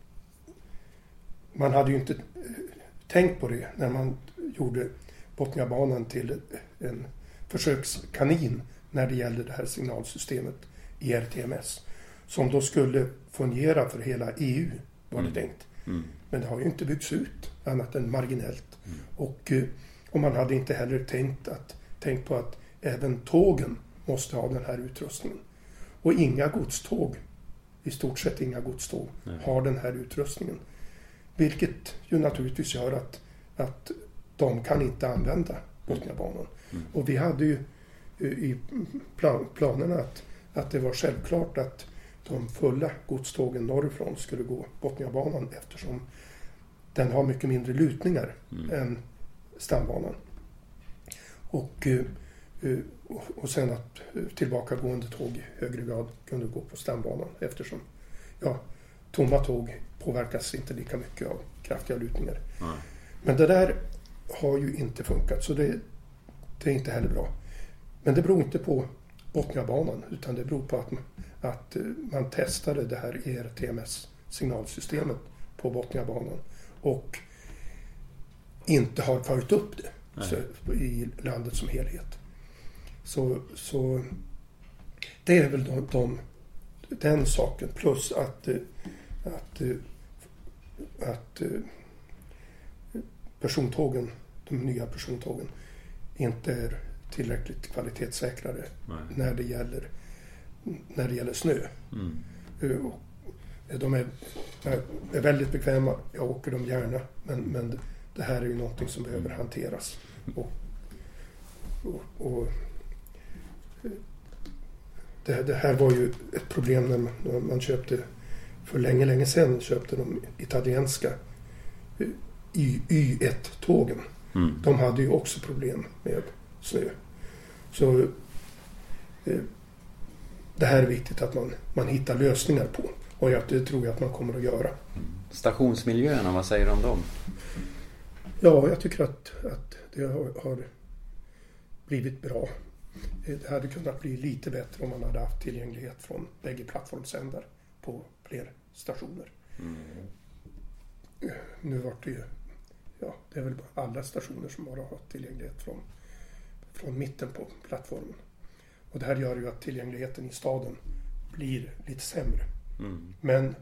C: man hade ju inte tänkt på det när man gjorde Botniabanan till en försökskanin när det gällde det här signalsystemet i R T M S. Som då skulle fungera för hela E U, var det mm. tänkt. Mm. Men det har ju inte byggts ut annat än marginellt. Mm. Och, och man hade inte heller tänkt, att, tänkt på att även tågen måste ha den här utrustningen. Och inga godståg, i stort sett inga godståg, Nej. har den här utrustningen. Vilket ju naturligtvis gör att, att de kan inte använda Botniabanan. Mm. Och vi hade ju i plan, planerna att, att det var självklart att de fulla godstågen norrifrån skulle gå Botniabanan eftersom den har mycket mindre lutningar mm. än stambanan. Och, och sen att tillbakagående tåg i högre grad kunde gå på stambanan eftersom ja, tomma tåg påverkas inte lika mycket av kraftiga lutningar. Mm. Men det där har ju inte funkat så det, det är inte heller bra. Men det beror inte på Botniabanan utan det beror på att man, att man testade det här E R T M S-signalsystemet på Botniabanan och inte har följt upp det så, i landet som helhet. Så, så det är väl de, de, den saken plus att, att, att persontågen, de nya persontågen inte är tillräckligt kvalitetssäkrade Nej. när det gäller när det gäller snö. Mm. De är, är väldigt bekväma, jag åker dem gärna men, men det här är ju någonting som behöver hanteras. Och, och, och det, det här var ju ett problem när man, när man köpte för länge, länge sedan köpte de italienska Y ett-tågen. Mm. De hade ju också problem med snö. Så eh, det här är viktigt att man, man hittar lösningar på. Och jag, det tror jag att man kommer att göra.
B: Mm. Stationsmiljöerna, vad säger du om dem?
C: Ja, jag tycker att, att det har, har blivit bra. Det hade kunnat bli lite bättre om man hade haft tillgänglighet från bägge plattformsändar på fler stationer. Mm. Nu var det ju, ja, det är väl bara alla stationer som bara har tillgänglighet från, från mitten på plattformen. Och det här gör ju att tillgängligheten i staden blir lite sämre. Mm. Men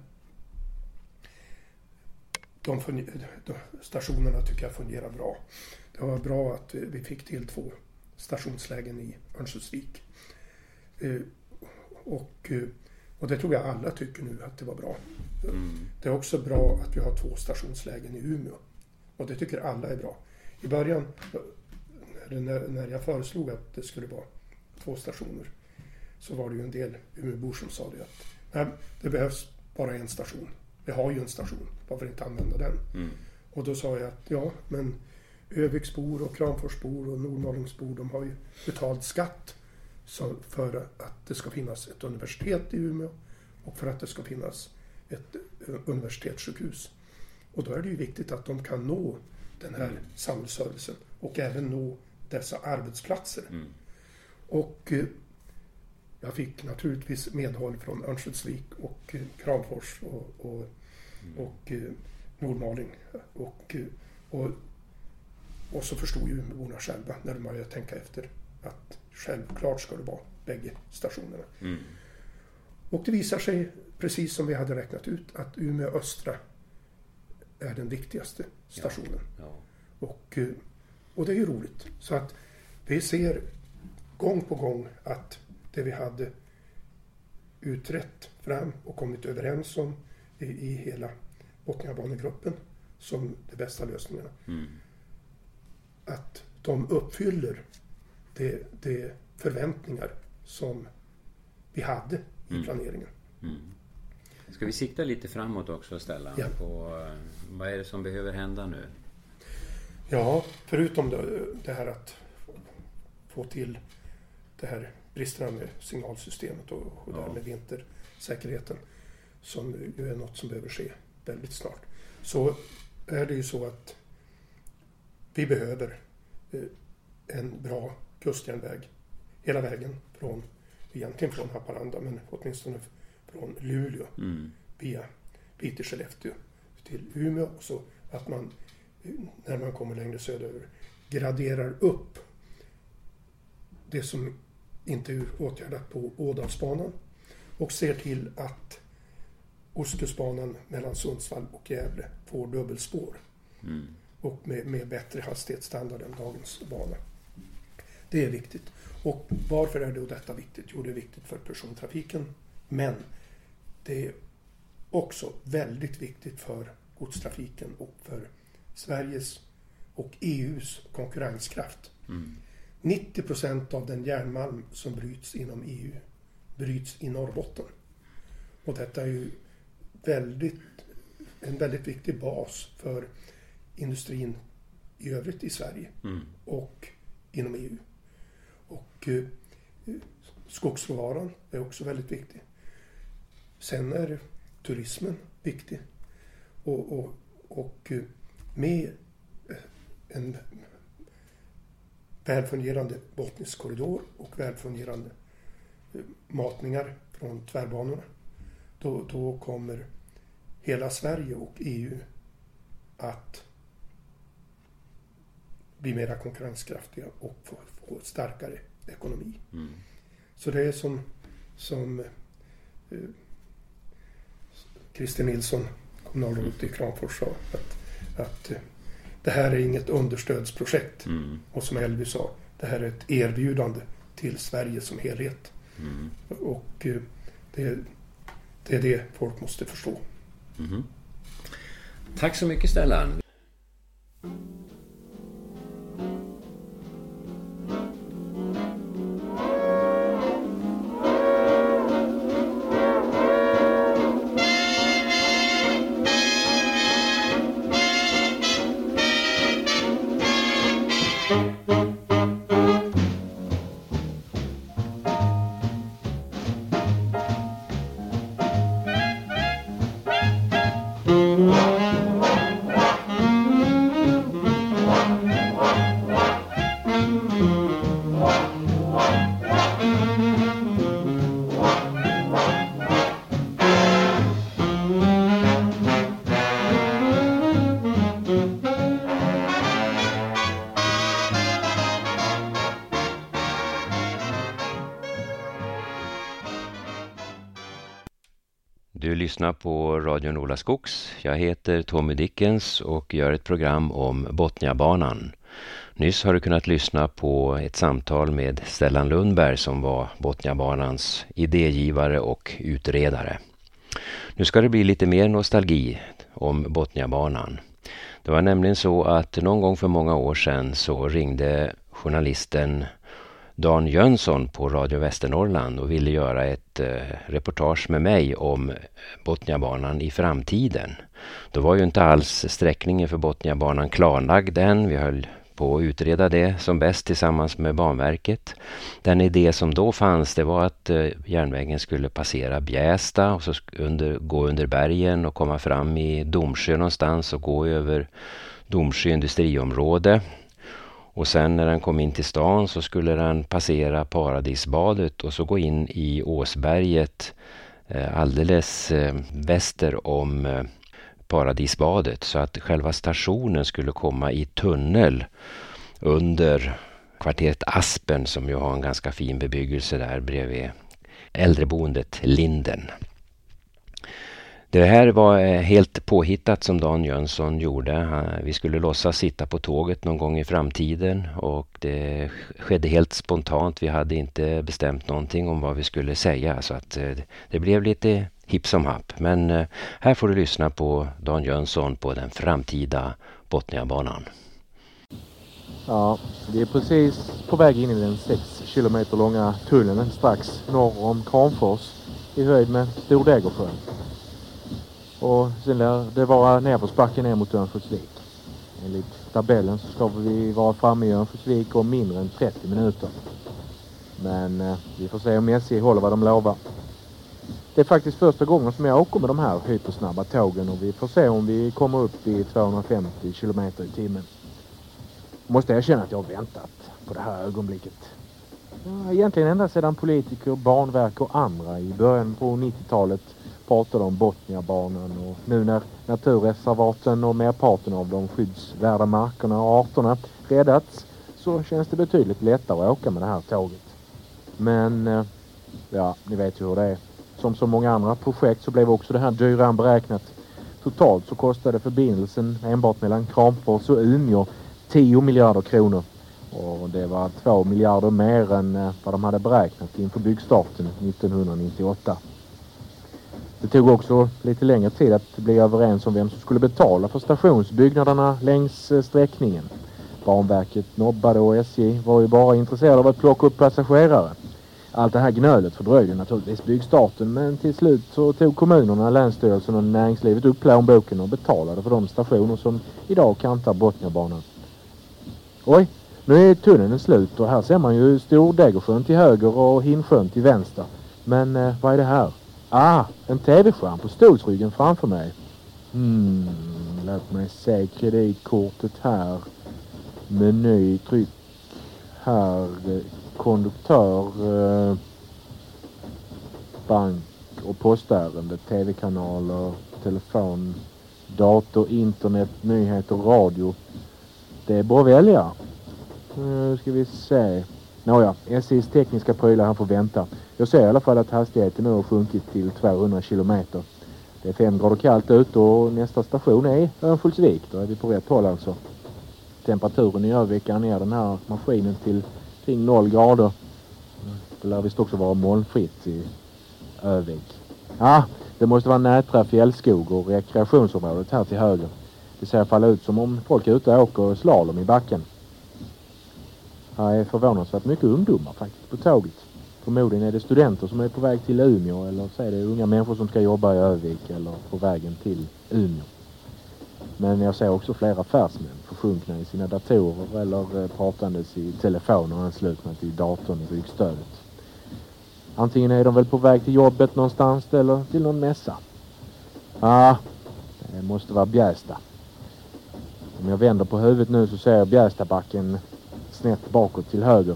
C: de, de stationerna tycker jag fungerar bra. Det var bra att vi fick till två stationslägen i Örnsköldsvik. Eh, och, och det tror jag alla tycker nu att det var bra. Mm. Det är också bra att vi har två stationslägen i Umeå. Och det tycker alla är bra. I början, när, när jag föreslog att det skulle vara två stationer, så var det ju en del Umeåbor som sa det att nej, det behövs bara en station. Vi har ju en station, varför inte använda den? Mm. Och då sa jag att ja, men Öviksbor och Kramforsbor och Nordmalingsbor, de har ju betalt skatt för att det ska finnas ett universitet i Umeå och för att det ska finnas ett universitetssjukhus. Och då är det ju viktigt att de kan nå den här mm. samhällsservicen och även nå dessa arbetsplatser. Mm. Och jag fick naturligtvis medhåll från Örnsköldsvik och eh, Kramfors och, och, mm. och eh, Nordmaling. Och, och, och så förstod ju Umeåborna själva när de började tänka efter att självklart ska det vara bägge stationerna. Mm. Och det visar sig, precis som vi hade räknat ut, att Umeå Östra är den viktigaste stationen. Ja. Ja. Och, och det är ju roligt. Så att vi ser gång på gång att det vi hade utrett fram och kommit överens om i, i hela Botniabanegruppen som de bästa lösningarna. Mm. Att de uppfyller de, de förväntningar som vi hade i mm. planeringen. Mm.
B: Ska vi sikta lite framåt också, Stellan? Ja. På, vad är det som behöver hända nu?
C: Ja, förutom det, det här att få till det här bristerna med signalsystemet och, och ja. därmed vintersäkerheten, som ju är något som behöver ske väldigt snart, så är det ju så att vi behöver en bra kustjärnväg hela vägen från, egentligen från Haparanda, men åtminstone från Luleå mm. via till Skellefteå till Umeå, och så att man när man kommer längre söderöver graderar upp det som inte är åtgärdat på Ådalsbanan och ser till att Ostkustbanan mellan Sundsvall och Gävle får dubbelspår mm. och med, med bättre hastighetsstandard än dagens bana. Det är viktigt. Och varför är då detta viktigt? Jo, det är viktigt för persontrafiken, men det är också väldigt viktigt för godstrafiken och för Sveriges och E U:s konkurrenskraft. Mm. nittio procent av den järnmalm som bryts inom E U bryts i Norrbotten. Och detta är ju väldigt, en väldigt viktig bas för industrin i övrigt i Sverige mm. och inom E U. Och eh, skogsråvaran är också väldigt viktig. Sen är turismen viktig. Och, och, och med en välfungerande Botnisk korridor och välfungerande matningar från tvärbanorna, då, då kommer hela Sverige och E U att bli mer konkurrenskraftiga och få, få starkare ekonomi. Mm. Så det är som, som eh, Christer Nilsson, kommunalrådet i Kramfors, sa att, att eh, det här är inget understödsprojekt. Mm. Och som Elvi sa, det här är ett erbjudande till Sverige som helhet. Mm. Och eh, det, det är det folk måste förstå.
B: Mm. Tack så mycket, Stellan. Du lyssnar på Radio Nola Skogs. Jag heter Tommy Dickens och gör ett program om Botniabanan. Nyss har du kunnat lyssna på ett samtal med Stellan Lundberg som var Botniabanans idégivare och utredare. Nu ska det bli lite mer nostalgi om Botniabanan. Det var nämligen så att någon gång för många år sedan så ringde journalisten Dan Jönsson på Radio Västernorrland och ville göra ett eh, reportage med mig om Botniabanan i framtiden. Då var ju inte alls sträckningen för Botniabanan klarlagd än. Vi höll på att utreda det som bäst tillsammans med Banverket. Den idé som då fanns, det var att eh, järnvägen skulle passera Bjästa och så under, gå under bergen och komma fram i Domsjö någonstans och gå över Domsjö industriområde. Och sen när den kom in till stan så skulle den passera Paradisbadet och så gå in i Åsberget eh, alldeles eh, väster om eh, Paradisbadet. Så att själva stationen skulle komma i tunnel under kvarteret Aspen som ju har en ganska fin bebyggelse där bredvid äldreboendet Linden. Det här var helt påhittat som Dan Jönsson gjorde. Vi skulle låtsas sitta på tåget någon gång i framtiden och det skedde helt spontant. Vi hade inte bestämt någonting om vad vi skulle säga så att det blev lite hipp som happ. Men här får du lyssna på Dan Jönsson på den framtida Botniabanan.
D: Ja, vi är precis på väg in i den sex kilometer långa tunneln strax norr om Kramfors i höjd med Stordegersjön. Och sen lär det vara nedförsbacke ner mot Örnsköldsvik. Enligt tabellen så ska vi vara framme i Örnsköldsvik om mindre än trettio minuter. Men eh, vi får se om S J håller vad de lovar. Det är faktiskt första gången som jag åker med de här hypersnabba tågen och vi får se om vi kommer upp i tvåhundrafemtio kilometer i timmen. Måste erkänna att jag har väntat på det här ögonblicket. Ja, egentligen ända sedan politiker, Banverk och andra i början på nittiotalet pratade om Botniabanan och nu när naturreservaten och merparten av de skyddsvärda markerna och arterna räddats så känns det betydligt lättare att åka med det här tåget. Men ja, ni vet ju hur det är. Som så många andra projekt så blev också det här dyrare än beräknat. Totalt så kostade förbindelsen enbart mellan Kramfors och Umeå tio miljarder kronor. Och det var två miljarder mer än vad de hade beräknat inför byggstarten nittonhundranittioåtta. Det tog också lite längre tid att bli överens om vem som skulle betala för stationsbyggnaderna längs sträckningen. Banverket nobbade och S J var ju bara intresserade av att plocka upp passagerare. Allt det här gnölet fördröjde naturligtvis byggstarten men till slut så tog kommunerna, länsstyrelsen och näringslivet upp plånboken och betalade för de stationer som idag kantar Botniabanan. Oj, nu är tunneln slut och här ser man ju Stordegersjön till höger och Hinsjön till vänster. Men eh, vad är det här? Ah, en tv-skärm på stolsryggen framför mig. Hmm, låt mig se kreditkortet här. Meny, tryck här. Konduktör, eh, bank och postärende, tv-kanaler, telefon, dator, internet, nyheter, radio. Det är bara att välja. Nu ska vi se. Nåja, S J:s tekniska prylar här får vänta. Jag ser i alla fall att hastigheten nu har sjunkit till tvåhundra kilometer. Det är fem grader kallt ut och nästa station är Örnsköldsvik. Då är vi på rätt håll alltså. Temperaturen i Övik är ner den här maskinen till kring noll grader. Det lär visst också vara molnfritt i Övik. Ja, det måste vara Nätra fjällskog och rekreationsområdet här till höger. Det ser i alla fall ut som om folk är ute och åker slalom i backen. Här är förvånansvärt mycket ungdomar faktiskt på tåget. Förmodligen är det studenter som är på väg till Umeå eller så är det unga människor som ska jobba i Övik eller på vägen till Umeå. Men jag ser också flera affärsmän försjunkna i sina datorer eller pratandes i telefon och anslutna till datorn i ryggstödet. Antingen är de väl på väg till jobbet någonstans eller till någon mässa. Ja, det måste vara Bjärsta. Om jag vänder på huvudet nu så ser jag Bjärstabacken snett bakåt till höger.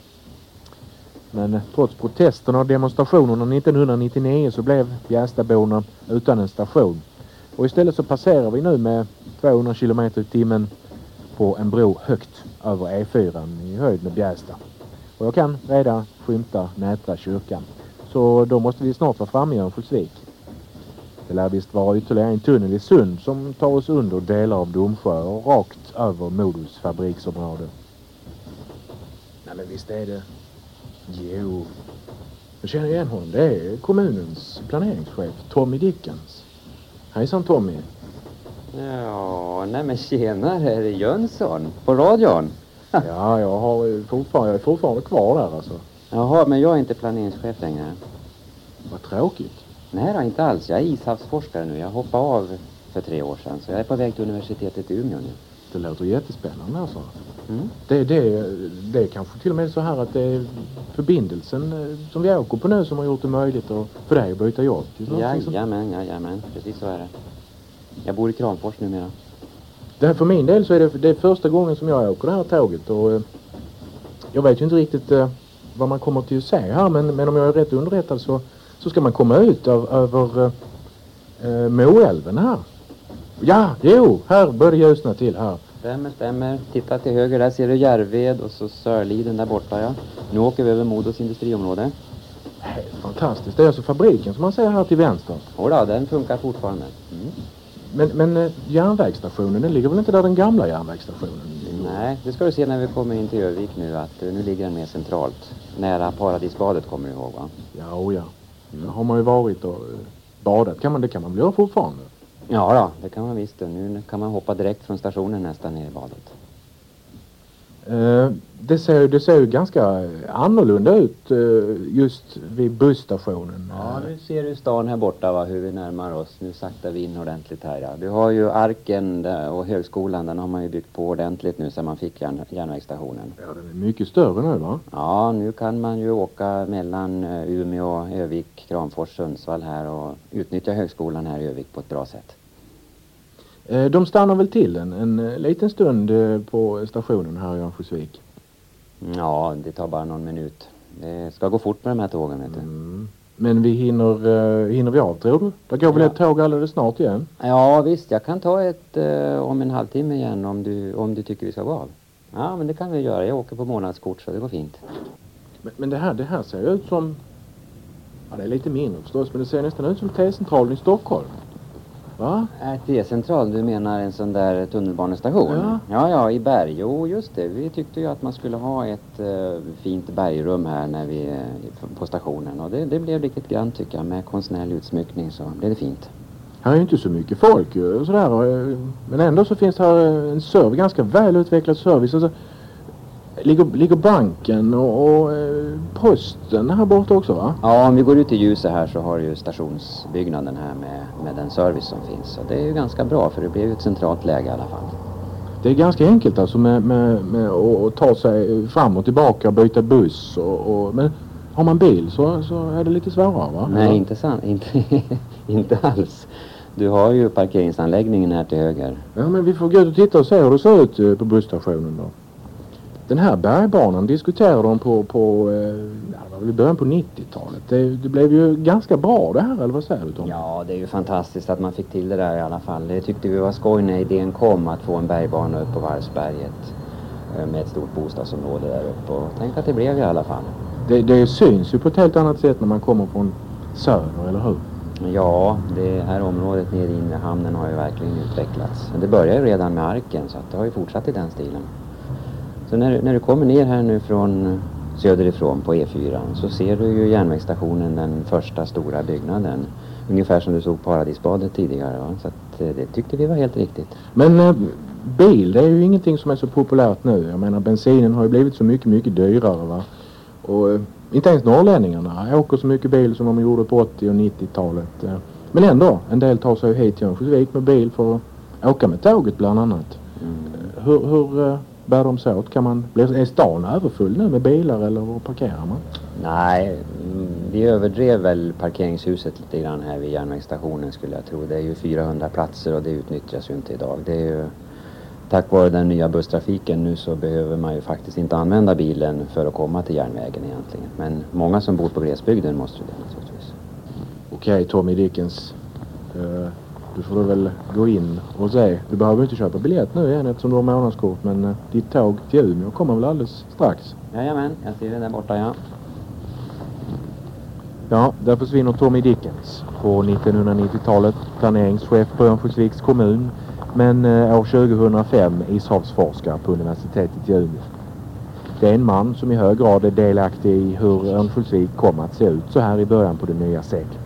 D: Men trots protesterna och demonstrationerna nittonhundranittionio så blev Bjärstaborna utan en station. Och istället så passerar vi nu med tvåhundra kilometer i timmen på en bro högt över E fyra i höjd med Bjärsta. Och jag kan redan skymta Nätra kyrkan. Så då måste vi snart vara framme i Örnsköldsvik. Det lär visst vara ytterligare en tunnel i Sund som tar oss under delar av Domsjö och rakt över Modus fabriksområde. Nej men visst är det. Jo. Jag känner igen honom. Det är kommunens planeringschef Tommy Dickens. Hejsan Tommy.
E: Ja, nej men tjenare, är det Jönsson på radion?
D: Ja, jag, har fortfarande, jag är fortfarande kvar där alltså.
E: Jaha, men jag är inte planeringschef längre.
D: Vad tråkigt.
E: Nej då, inte alls. Jag är ishavsforskare nu. Jag hoppade av för tre år sedan. Så jag är på väg till universitetet i Umeå nu.
D: Det låter jättespännande alltså.
E: Mm.
D: Det, det, det är kanske till och med så här att det är förbindelsen som vi åker på nu som har gjort det möjligt att, för dig att byta jobb.
E: Jajamän, jajamän. Precis så är det. Jag bor i Kramfors numera.
D: Det här för min del så är det, det är första gången som jag åker det här tåget och eh, jag vet ju inte riktigt eh, vad man kommer till att se här, men, men om jag är rätt underrättad så, så ska man komma ut av, över eh, Moälven här. Ja, jo, här börjar det ljusna till här.
E: Stämmer, stämmer. Titta till höger, där ser du Järved och så Sörliden där borta, ja. Nu åker vi över Modos industriområde.
D: Helt fantastiskt. Det är alltså fabriken som man ser här till vänster.
E: Jodå, den funkar fortfarande. Mm.
D: Men, men eh, järnvägsstationen, den ligger väl inte där den gamla järnvägsstationen?
E: Nej, det ska du se när vi kommer in till Övik nu, att uh, nu ligger den mer centralt. Nära Paradisbadet, kommer du ihåg, va?
D: Ja, och ja. Mm. Där har man ju varit och uh, badat. Kan man, det kan man väl göra fortfarande?
E: Ja då, det kan man visst. Nu kan man hoppa direkt från stationen nästan ner i badet.
D: Uh, det, ser, det ser ju ganska annorlunda ut uh, just vid busstationen.
E: Ja, nu ser du stan här borta, va, hur vi närmar oss. Nu saktar vi in ordentligt här, ja. Du har ju Arken där, och högskolan, den har man ju byggt på ordentligt nu sedan man fick järn, järnvägsstationen.
D: Ja, den är mycket större nu, va?
E: Ja, nu kan man ju åka mellan Umeå, Övik, Kramfors, Sundsvall här och utnyttja högskolan här i Övik på ett bra sätt.
D: De stannar väl till en, en liten stund på stationen här i Örnsköldsvik?
E: Ja, det tar bara någon minut. Det ska gå fort med de här tågen, vet du.
D: Mm. Men vi hinner, uh, hinner vi av, tror du? Det går väl ja. ett tåg alldeles snart igen?
E: Ja, visst. Jag kan ta ett uh, om en halvtimme igen om du, om du tycker vi ska gå av. Ja, men det kan vi göra. Jag åker på månadskort så det går fint.
D: Men, men det, här, det här ser ut som... Ja, det är lite mindre förstås, men det ser nästan ut som T-centralen i Stockholm. Va?
E: T-central, du menar en sån där tunnelbanestation?
D: Ja.
E: Ja, ja, i Berg. Jo, just det. Vi tyckte ju att man skulle ha ett uh, fint bergrum här när vi uh, på stationen. Och det, det blev riktigt grann, tycker jag. Med konstnärlig utsmyckning så blev det fint.
D: Här är ju inte så mycket folk ju, sådär. Men ändå så finns här en service, ganska väl utvecklad service. Alltså, ligger, ligger banken och, och eh, posten här borta också, va?
E: Ja, om vi går ut i ljuset här så har du ju stationsbyggnaden här med, med den service som finns. Så det är ju ganska bra, för det blir ju ett centralt läge i alla fall.
D: Det är ganska enkelt alltså med, med, med att ta sig fram och tillbaka och byta buss. Och, och, men har man bil så, så är det lite svårare, va?
E: Nej, ja. inte sant. Inte, inte alls. Du har ju parkeringsanläggningen här till höger.
D: Ja, men vi får gå ut och titta och se hur det ser ut på busstationen då. Den här bergbanan diskuterade de på, på eh, i början på nittiotalet. Det, det blev ju ganska bra det här, eller vad säger du, Tom?
E: Ja, det är ju fantastiskt att man fick till det där i alla fall. Det tyckte vi var skoj när idén kom att få en bergbana upp på Varvsberget med ett stort bostadsområde där uppe. Och tänk att det blev i alla fall.
D: Det, det syns ju på ett helt annat sätt när man kommer från söder, eller hur?
E: Ja, det här området nere in i hamnen har ju verkligen utvecklats. Det började ju redan med Arken, så att det har ju fortsatt i den stilen. Så när, när du kommer ner här nu från söderifrån på E fyra så ser du ju järnvägsstationen, den första stora byggnaden. Ungefär som du såg Paradisbadet tidigare, va? Så att, det tyckte vi var helt riktigt.
D: Men eh, bil, det är ju ingenting som är så populärt nu. Jag menar, bensinen har ju blivit så mycket, mycket dyrare, va? Och eh, inte ens norrlänningarna åker så mycket bil som de gjorde på åttio- och nittiotalet. Eh. Men ändå, en del tar sig hit till Örnsköldsvik med bil för att åka med tåget bland annat. Mm. Hur... hur eh, bär de så åt? Kan man, är stan överfull nu med bilar eller var parkerar man?
E: Nej, vi överdrev väl parkeringshuset lite grann här vid järnvägsstationen, skulle jag tro. Det är ju fyrahundra platser och det utnyttjas ju inte idag. Det är ju, tack vare den nya busstrafiken nu så behöver man ju faktiskt inte använda bilen för att komma till järnvägen egentligen. Men många som bor på glesbygden måste ju det naturligtvis.
D: Okej, okay, Tommy Dickens. Uh... Du får väl gå in och se. Du behöver inte köpa biljett nu igen eftersom du har månadskort. Men uh, ditt tåg till Umeå kommer väl alldeles strax.
E: Jajamän, jag ser det där borta, ja.
D: Ja, där försvinner Tommy Dickens. På nittonhundranittiotalet planeringschef på Örnsköldsviks kommun. Men uh, år tjugohundrafem ishavsforskare på universitetet i Umeå. Det är en man som i hög grad är delaktig i hur Örnsköldsvik kommer att se ut så här i början på det nya seklet.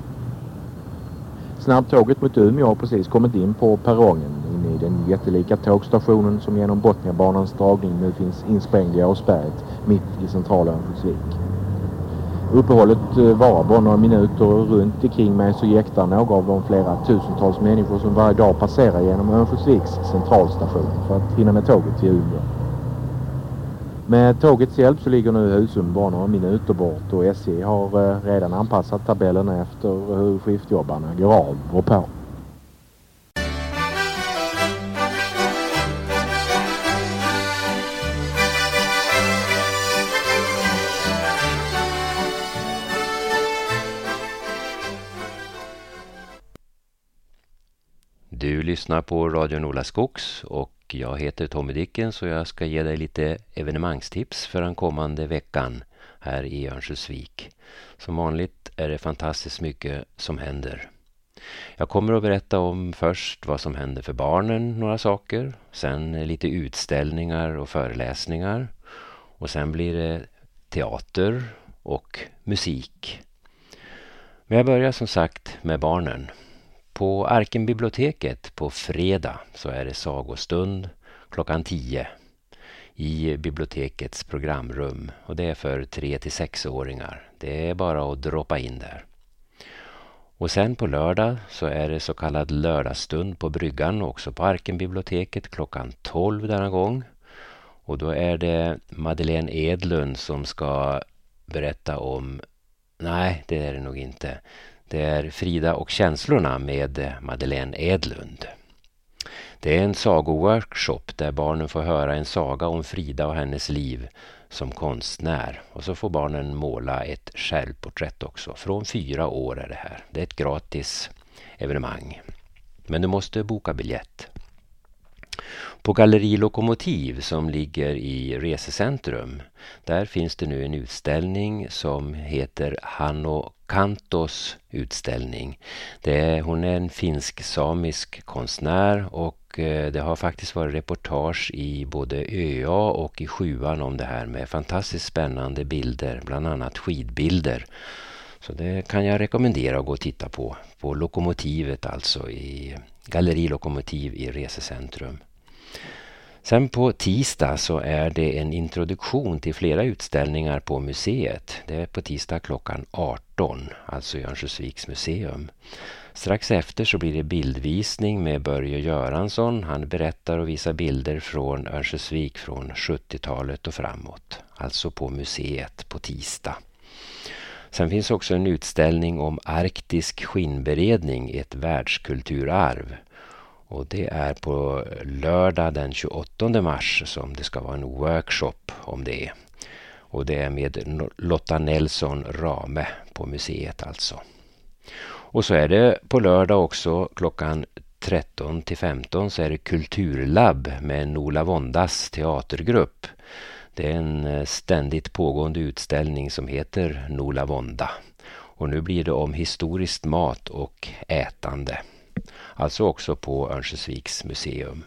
D: Snabbtåget mot Umeå har precis kommit in på perrongen in i den jättelika tågstationen som genom Botniabanans dragning nu finns insprängd i Åsberget mitt i centrala Örnsköldsvik. Uppehållet varar bara några minuter och runt omkring mig så jäktar några av de flera tusentals människor som varje dag passerar genom Örnsköldsviks centralstation för att hinna med tåget till Umeå. Med tågets hjälp så ligger nu Husum bara några minuter bort och S J har redan anpassat tabellerna efter hur skiftjobbarna går av och på.
B: Du lyssnar på Radio Nolaskogs och jag heter Tommy Dickens och jag ska ge dig lite evenemangstips för den kommande veckan här i Örnsköldsvik. Som vanligt är det fantastiskt mycket som händer. Jag kommer att berätta om först vad som händer för barnen, några saker. Sen lite utställningar och föreläsningar. Och sen blir det teater och musik. Men jag börjar som sagt med barnen. På Arkenbiblioteket på fredag så är det sagostund klockan tio i bibliotekets programrum. Och det är för tre till sex-åringar. Det är bara att droppa in där. Och sen på lördag så är det så kallad lördagsstund på bryggan också på Arkenbiblioteket klockan tolv denna gång. Och då är det Madeleine Edlund som ska berätta om, nej det är det nog inte, det är Frida och känslorna med Madeleine Edlund. Det är en sagoworkshop där barnen får höra en saga om Frida och hennes liv som konstnär. Och så får barnen måla ett självporträtt också. Från fyra år är det här. Det är ett gratis evenemang. Men du måste boka biljett. På Galleri Lokomotiv som ligger i Resecentrum, där finns det nu en utställning som heter Hanno Kantos utställning. Det är, hon är en finsk-samisk konstnär och det har faktiskt varit reportage i både ÖA och i Sjuan om det här med fantastiskt spännande bilder, bland annat skidbilder. Så det kan jag rekommendera att gå och titta på, på Lokomotivet alltså i Galleri Lokomotiv i Resecentrum. Sen på tisdag så är det en introduktion till flera utställningar på museet. Det är på tisdag klockan arton, alltså i Örnsköldsviks museum. Strax efter så blir det bildvisning med Börje Göransson. Han berättar och visar bilder från Örnsköldsvik från sjuttiotalet och framåt. Alltså på museet på tisdag. Sen finns också en utställning om arktisk skinnberedning, ett världskulturarv. Och det är på lördag den tjugoåttonde mars som det ska vara en workshop om det. Och det är med Lotta Nelson Rame på museet alltså. Och så är det på lördag också klockan tretton till femton så är det kulturlabb med Nola Vondas teatergrupp. Det är en ständigt pågående utställning som heter Nola Vonda. Och nu blir det om historiskt mat och ätande. Alltså också på Örnsköldsviks museum.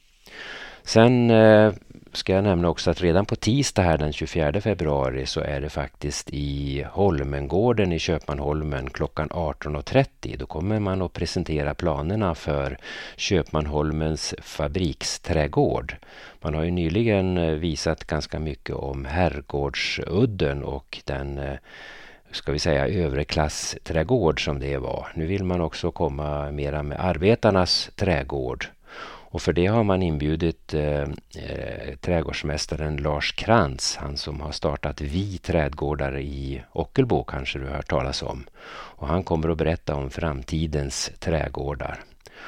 B: Sen eh, ska jag nämna också att redan på tisdag här den tjugofjärde februari så är det faktiskt i Holmengården i Köpmanholmen klockan arton och trettio. Då kommer man att presentera planerna för Köpmanholmens fabriksträdgård. Man har ju nyligen visat ganska mycket om Herrgårdsudden och den eh, ska vi säga överklass trädgård som det var. Nu vill man också komma mera med arbetarnas trädgård. Och för det har man inbjudit eh, trädgårdsmästaren Lars Krantz, han som har startat Vi trädgårdar i Ockelbo, kanske du har hört talas om. Och han kommer att berätta om framtidens trädgårdar.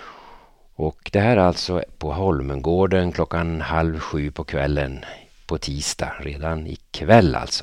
B: Och det här är alltså på Holmengården klockan halv sju på kvällen på tisdag, redan ikväll alltså.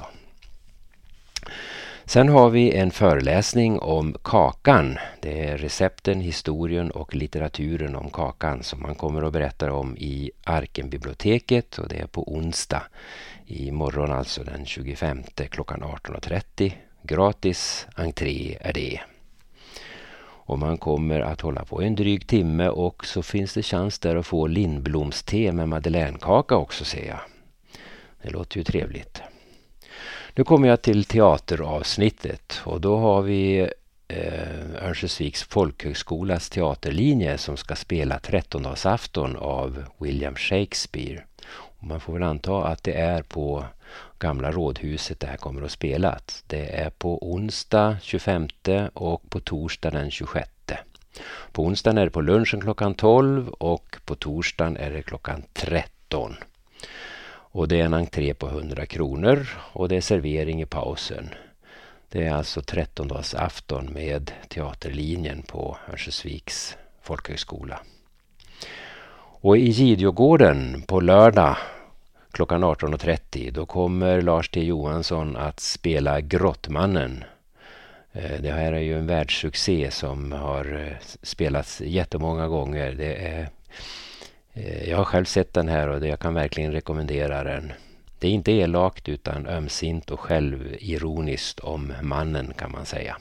B: Sen har vi en föreläsning om kakan. Det är recepten, historien och litteraturen om kakan som man kommer att berätta om i Arkenbiblioteket och det är på onsdag i morgon alltså den tjugofemte klockan arton och trettio. Gratis entré är det. Och man kommer att hålla på en dryg timme och så finns det chans där att få lindblomste med madeleinekaka också ser jag. Det låter ju trevligt. Nu kommer jag till teateravsnittet och då har vi eh, Örnsköldsviks folkhögskolas teaterlinje som ska spela trettondagsafton av William Shakespeare. Och man får väl anta att det är på gamla rådhuset det här kommer att spelas. Det är på onsdag tjugofemte och på torsdag den tjugosjätte. På onsdagen är det på lunchen klockan tolv och på torsdagen är det klockan tretton. Och det är en entré på hundra kronor och det är servering i pausen. Det är alltså trettondagsafton med teaterlinjen på Örnsköldsviks folkhögskola. Och i Gideågården på lördag klockan arton och trettio då kommer Lars T. Johansson att spela Grottmannen. Det här är ju en världssuccé som har spelats jättemånga gånger. Det är, jag har själv sett den här och jag kan verkligen rekommendera den. Det är inte elakt utan ömsint och självironiskt om mannen, kan man säga.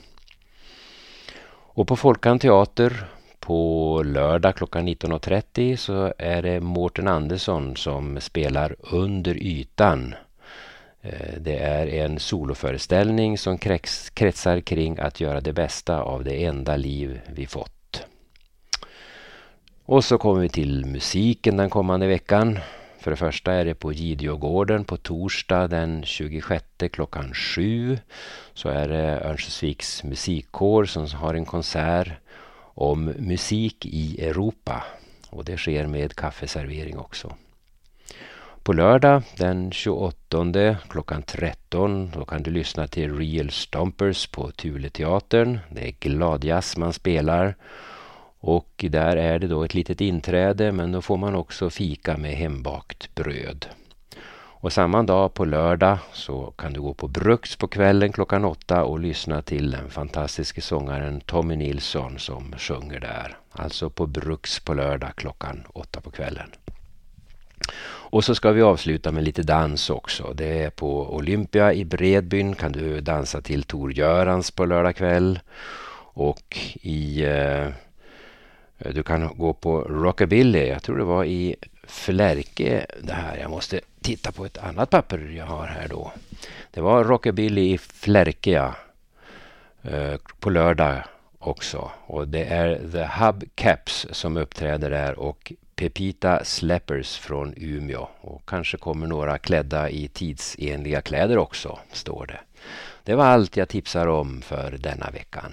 B: Och på Folkan teater på lördag klockan nitton och trettio så är det Mårten Andersson som spelar Under ytan. Det är en soloföreställning som kretsar kring att göra det bästa av det enda liv vi fått. Och så kommer vi till musiken den kommande veckan. För det första är det på Gideågården på torsdag den tjugosjätte klockan sju. Så är det Örnsköldsviks musikkår som har en konsert om musik i Europa. Och det sker med kaffeservering också. På lördag den tjugoåttonde klockan tretton då kan du lyssna till Real Stompers på Tuleteatern. Det är gladjazz man spelar. Och där är det då ett litet inträde, men då får man också fika med hembakt bröd. Och samma dag på lördag så kan du gå på Bruks på kvällen klockan åtta och lyssna till den fantastiska sångaren Tommy Nilsson som sjunger där. Alltså på Bruks på lördag klockan åtta på kvällen. Och så ska vi avsluta med lite dans också. Det är på Olympia i Bredbyn kan du dansa till Tor Görans på lördag kväll. Och i... Eh, Du kan gå på Rockabilly. Jag tror det var i Flärke det här. Jag måste titta på ett annat papper jag har här då. Det var Rockabilly i Flärke, ja. På lördag också. Och det är The Hubcaps som uppträder där och Pepita Släppers från Umeå. Och kanske kommer några klädda i tidsenliga kläder också, står det. Det var allt jag tipsar om för denna veckan.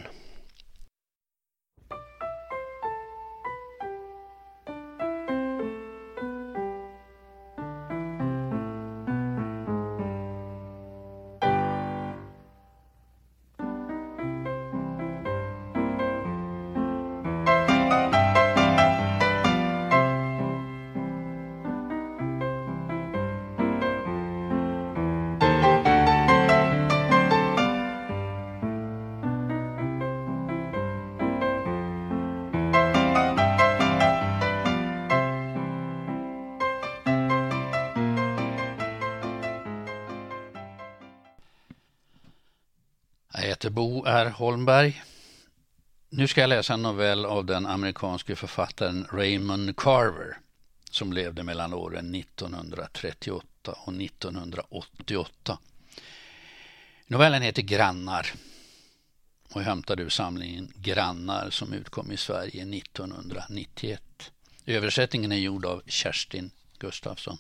F: Jag heter Bo R. Holmberg. Nu ska jag läsa en novell av den amerikanske författaren Raymond Carver som levde mellan åren nittonhundratrettioåtta och nittonhundraåttioåtta. Novellen heter Grannar och hämtade ur samlingen Grannar som utkom i Sverige nittonhundranittioett. Översättningen är gjord av Kerstin Gustafsson.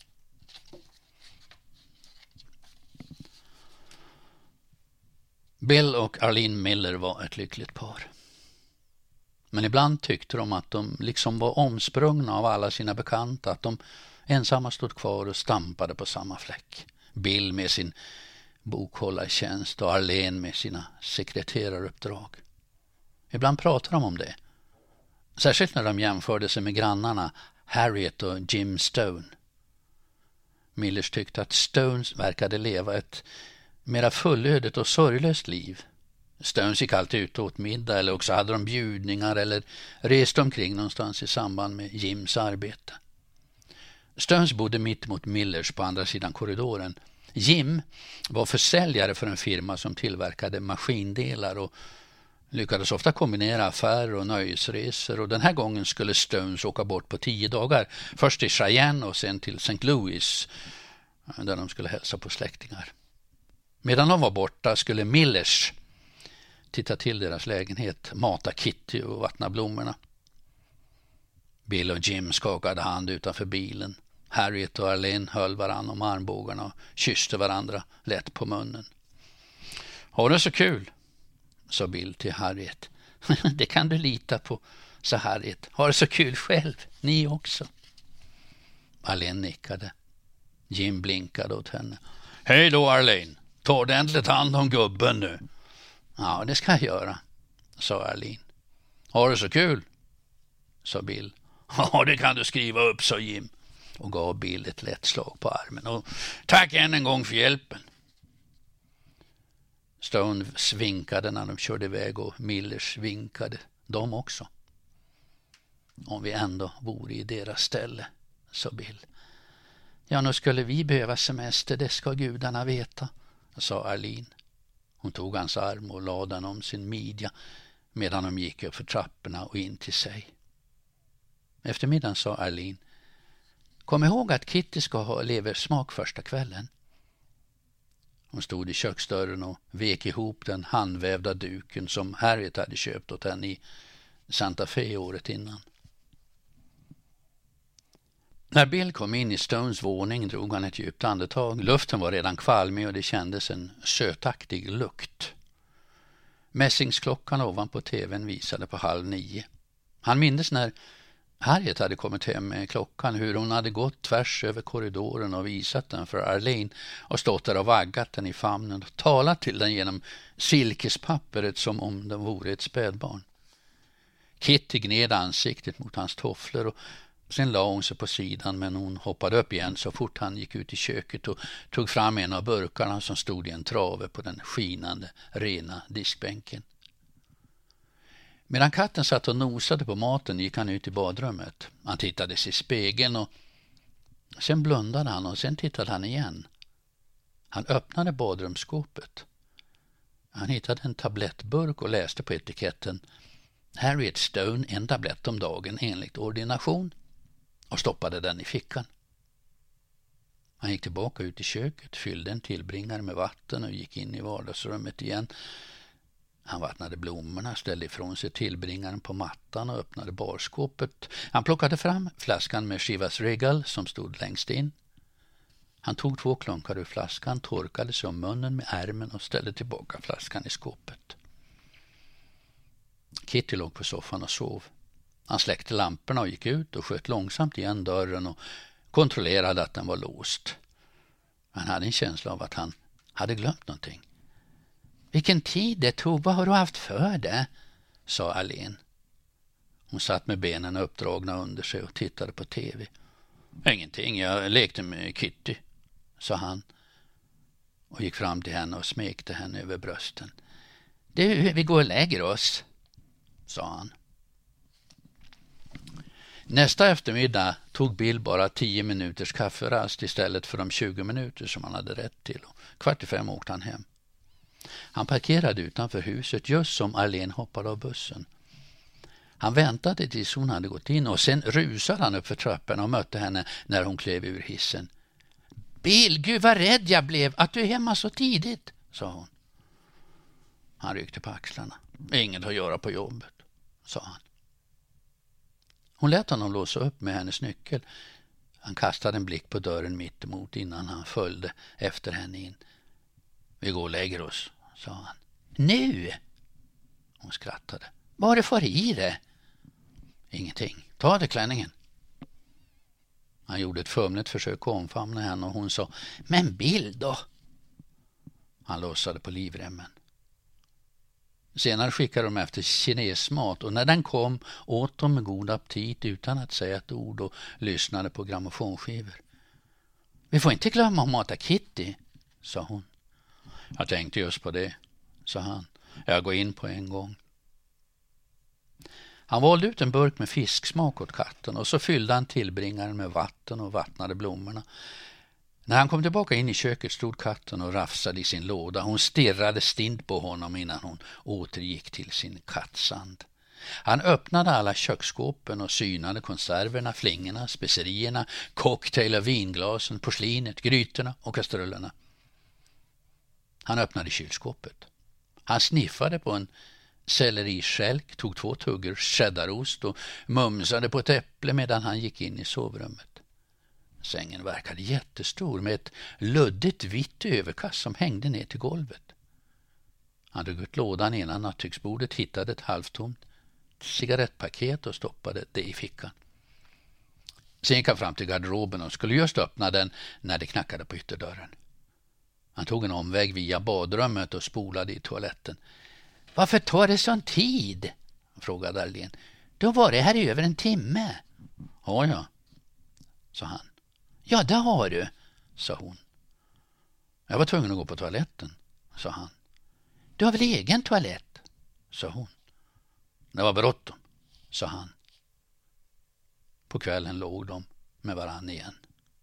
F: Bill och Arlene Miller var ett lyckligt par. Men ibland tyckte de att de liksom var omsprungna av alla sina bekanta, att de ensamma stod kvar och stampade på samma fläck. Bill med sin bokhållartjänst och Arlene med sina sekreteraruppdrag. Ibland pratade de om det. Särskilt när de jämförde sig med grannarna Harriet och Jim Stone. Millers tyckte att Stones verkade leva ett mera fullödigt och sorglöst liv. Stones gick alltid ut åt middag eller också hade de bjudningar eller reste omkring någonstans i samband med Jims arbete. Stones bodde mitt mot Millers på andra sidan korridoren. Jim var försäljare för en firma som tillverkade maskindelar och lyckades ofta kombinera affärer och nöjesresor, och den här gången skulle Stones åka bort på tio dagar. Först till Cheyenne och sen till Saint Louis där de skulle hälsa på släktingar. Medan de var borta skulle Millers titta till deras lägenhet, mata Kitty och vattna blommorna. Bill och Jim skakade hand utanför bilen. Harriet och Arlene höll varann om armbågarna och kysste varandra lätt på munnen. Har du så kul? Sa Bill till Harriet. Det kan du lita på, sa Harriet. Har du så kul själv, ni också? Arlene nickade. Jim blinkade åt henne. Hej då Arlene, ta ordentligt hand om gubben nu. Ja, det ska jag göra, sa Arlene. Har du så kul? Sa Bill. Ja, det kan du skriva upp, sa Jim och gav Bill ett lätt slag på armen. Och tack än en gång för hjälpen. Stone svinkade när de körde iväg och Millers vinkade de också. Om vi ändå vore i deras ställe, sa Bill. Ja, nu skulle vi behöva semester, det ska gudarna veta, sa Arlene. Hon tog hans arm och lade den om sin midja medan de gick upp för trapporna och in till sig. Efter middagen sa Arlene: kom ihåg att Kitty ska ha leversmak första kvällen. Hon stod i köksdörren och vek ihop den handvävda duken som Harriet hade köpt åt henne i Santa Fe året innan. När Bill kom in i Stones våning drog han ett djupt andetag. Luften var redan kvalmig och det kändes en sötaktig lukt. Mässingsklockan ovanpå tvn visade på halv nio. Han mindes när Harriet hade kommit hem med klockan hur hon hade gått tvärs över korridoren och visat den för Arlene och stått där och vaggat den i famnen och talat till den genom silkespapperet som om den vore ett spädbarn. Kitty gned ansiktet mot hans tofflor och sen la hon sig på sidan, men hon hoppade upp igen så fort han gick ut i köket och tog fram en av burkarna som stod i en trave på den skinande, rena diskbänken. Medan katten satt och nosade på maten gick han ut i badrummet. Han tittade sig i spegeln och sen blundade han och sen tittade han igen. Han öppnade badrumsskåpet. Han hittade en tablettburk och läste på etiketten: Harriet Stone, en tablett om dagen enligt ordination, och stoppade den i fickan. Han gick tillbaka ut i köket, fyllde en tillbringare med vatten och gick in i vardagsrummet igen. Han vattnade blommorna, ställde ifrån sig tillbringaren på mattan och öppnade barskåpet. Han plockade fram flaskan med Chivas Regal som stod längst in. Han tog två klunkar ur flaskan, torkade sig om munnen med ärmen och ställde tillbaka flaskan i skåpet. Kitty låg på soffan och sov. Han släckte lamporna och gick ut och sköt långsamt igen dörren och kontrollerade att den var låst. Han hade en känsla av att han hade glömt någonting. Vilken tid det tog, vad har du haft för det? Sa Arlene. Hon satt med benen uppdragna under sig och tittade på tv. Ingenting, jag lekte med Kitty, sa han och gick fram till henne och smekte henne över brösten. Du, vi går och lägger oss, sa han. Nästa eftermiddag tog Bill bara tio minuters kafferast istället för de tjugo minuter som han hade rätt till. Och kvart i fem åkte han hem. Han parkerade utanför huset just som Arlene hoppade av bussen. Han väntade tills hon hade gått in och sen rusade han upp för trapporna och mötte henne när hon klev ur hissen. Bill, gud vad rädd jag blev att du är hemma så tidigt, sa hon. Han ryckte på axlarna. Inget att göra på jobbet, sa han. Hon lät honom låsa upp med hennes nyckel. Han kastade en blick på dörren mitt emot innan han följde efter henne in. Vi går och lägger oss, sa han. Nu? Hon skrattade. Vad har du för i det? Ingenting. Ta det klänningen. Han gjorde ett fumligt försök att omfamna henne och hon sa, men Bill då? Han lossade på livremmen. Senare skickade de efter kinesmat och när den kom åt de med god aptit utan att säga ett ord och lyssnade på grammofonskivor. Vi får inte glömma att mata Kitty, sa hon. Jag tänkte just på det, sa han. Jag går in på en gång. Han valde ut en burk med fisksmak åt katten och så fyllde han tillbringaren med vatten och vattnade blommorna. När han kom tillbaka in i köket stod katten och rafsade i sin låda. Hon stirrade stint på honom innan hon återgick till sin kattsand. Han öppnade alla köksskåpen och synade konserverna, flingorna, specerierna, cocktail- och vinglasen, porslinet, grytorna och kastrullerna. Han öppnade kylskåpet. Han sniffade på en selleriskälk, tog två tuggor cheddarost och mumsade på ett äpple medan han gick in i sovrummet. Sängen verkade jättestor med ett luddigt vitt överkast som hängde ner till golvet. Han drog ut lådan innan nattduksbordet, hittade ett halvtomt cigarettpaket och stoppade det i fickan. Sen gick han fram till garderoben och skulle just öppna den när det knackade på ytterdörren. Han tog en omväg via badrummet och spolade i toaletten. Varför tar det sån tid? Frågade Arlene. Du har varit här i över en timme. Ja, ja, sa han. Ja, det har du, sa hon. Jag var tvungen att gå på toaletten, sa han. Du har väl egen toalett, sa hon. Det var bråttom, sa han. På kvällen låg de med varann igen.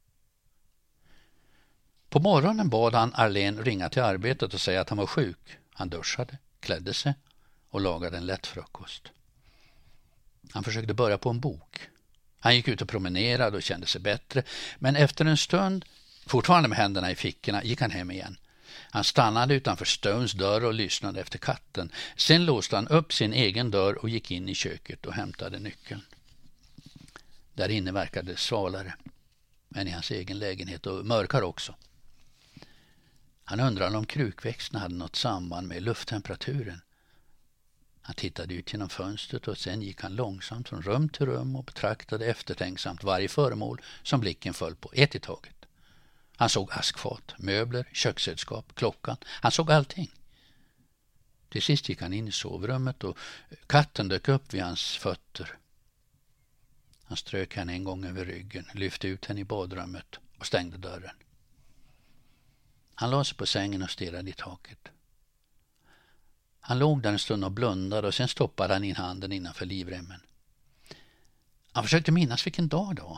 F: På morgonen bad han Arlene ringa till arbetet och säga att han var sjuk. Han duschade, klädde sig och lagade en lätt frukost. Han försökte börja på en bok. Han gick ut och promenerade och kände sig bättre. Men efter en stund, fortfarande med händerna i fickorna, gick han hem igen. Han stannade utanför Stones dörr och lyssnade efter katten. Sen låste han upp sin egen dörr och gick in i köket och hämtade nyckeln. Där inne verkade det svalare än i hans egen lägenhet och mörkare också. Han undrade om krukväxterna hade något samband med lufttemperaturen. Han tittade ut genom fönstret och sen gick han långsamt från rum till rum och betraktade eftertänksamt varje föremål som blicken föll på, ett i taget. Han såg askfat, möbler, köksredskap, klockan. Han såg allting. Till sist gick han in i sovrummet och katten dök upp vid hans fötter. Han strök henne en gång över ryggen, lyfte ut henne i badrummet och stängde dörren. Han la sig på sängen och stirrade i taket. Han låg där en stund och blundade och sen stoppade han in handen innanför livremmen. Han försökte minnas vilken dag det var.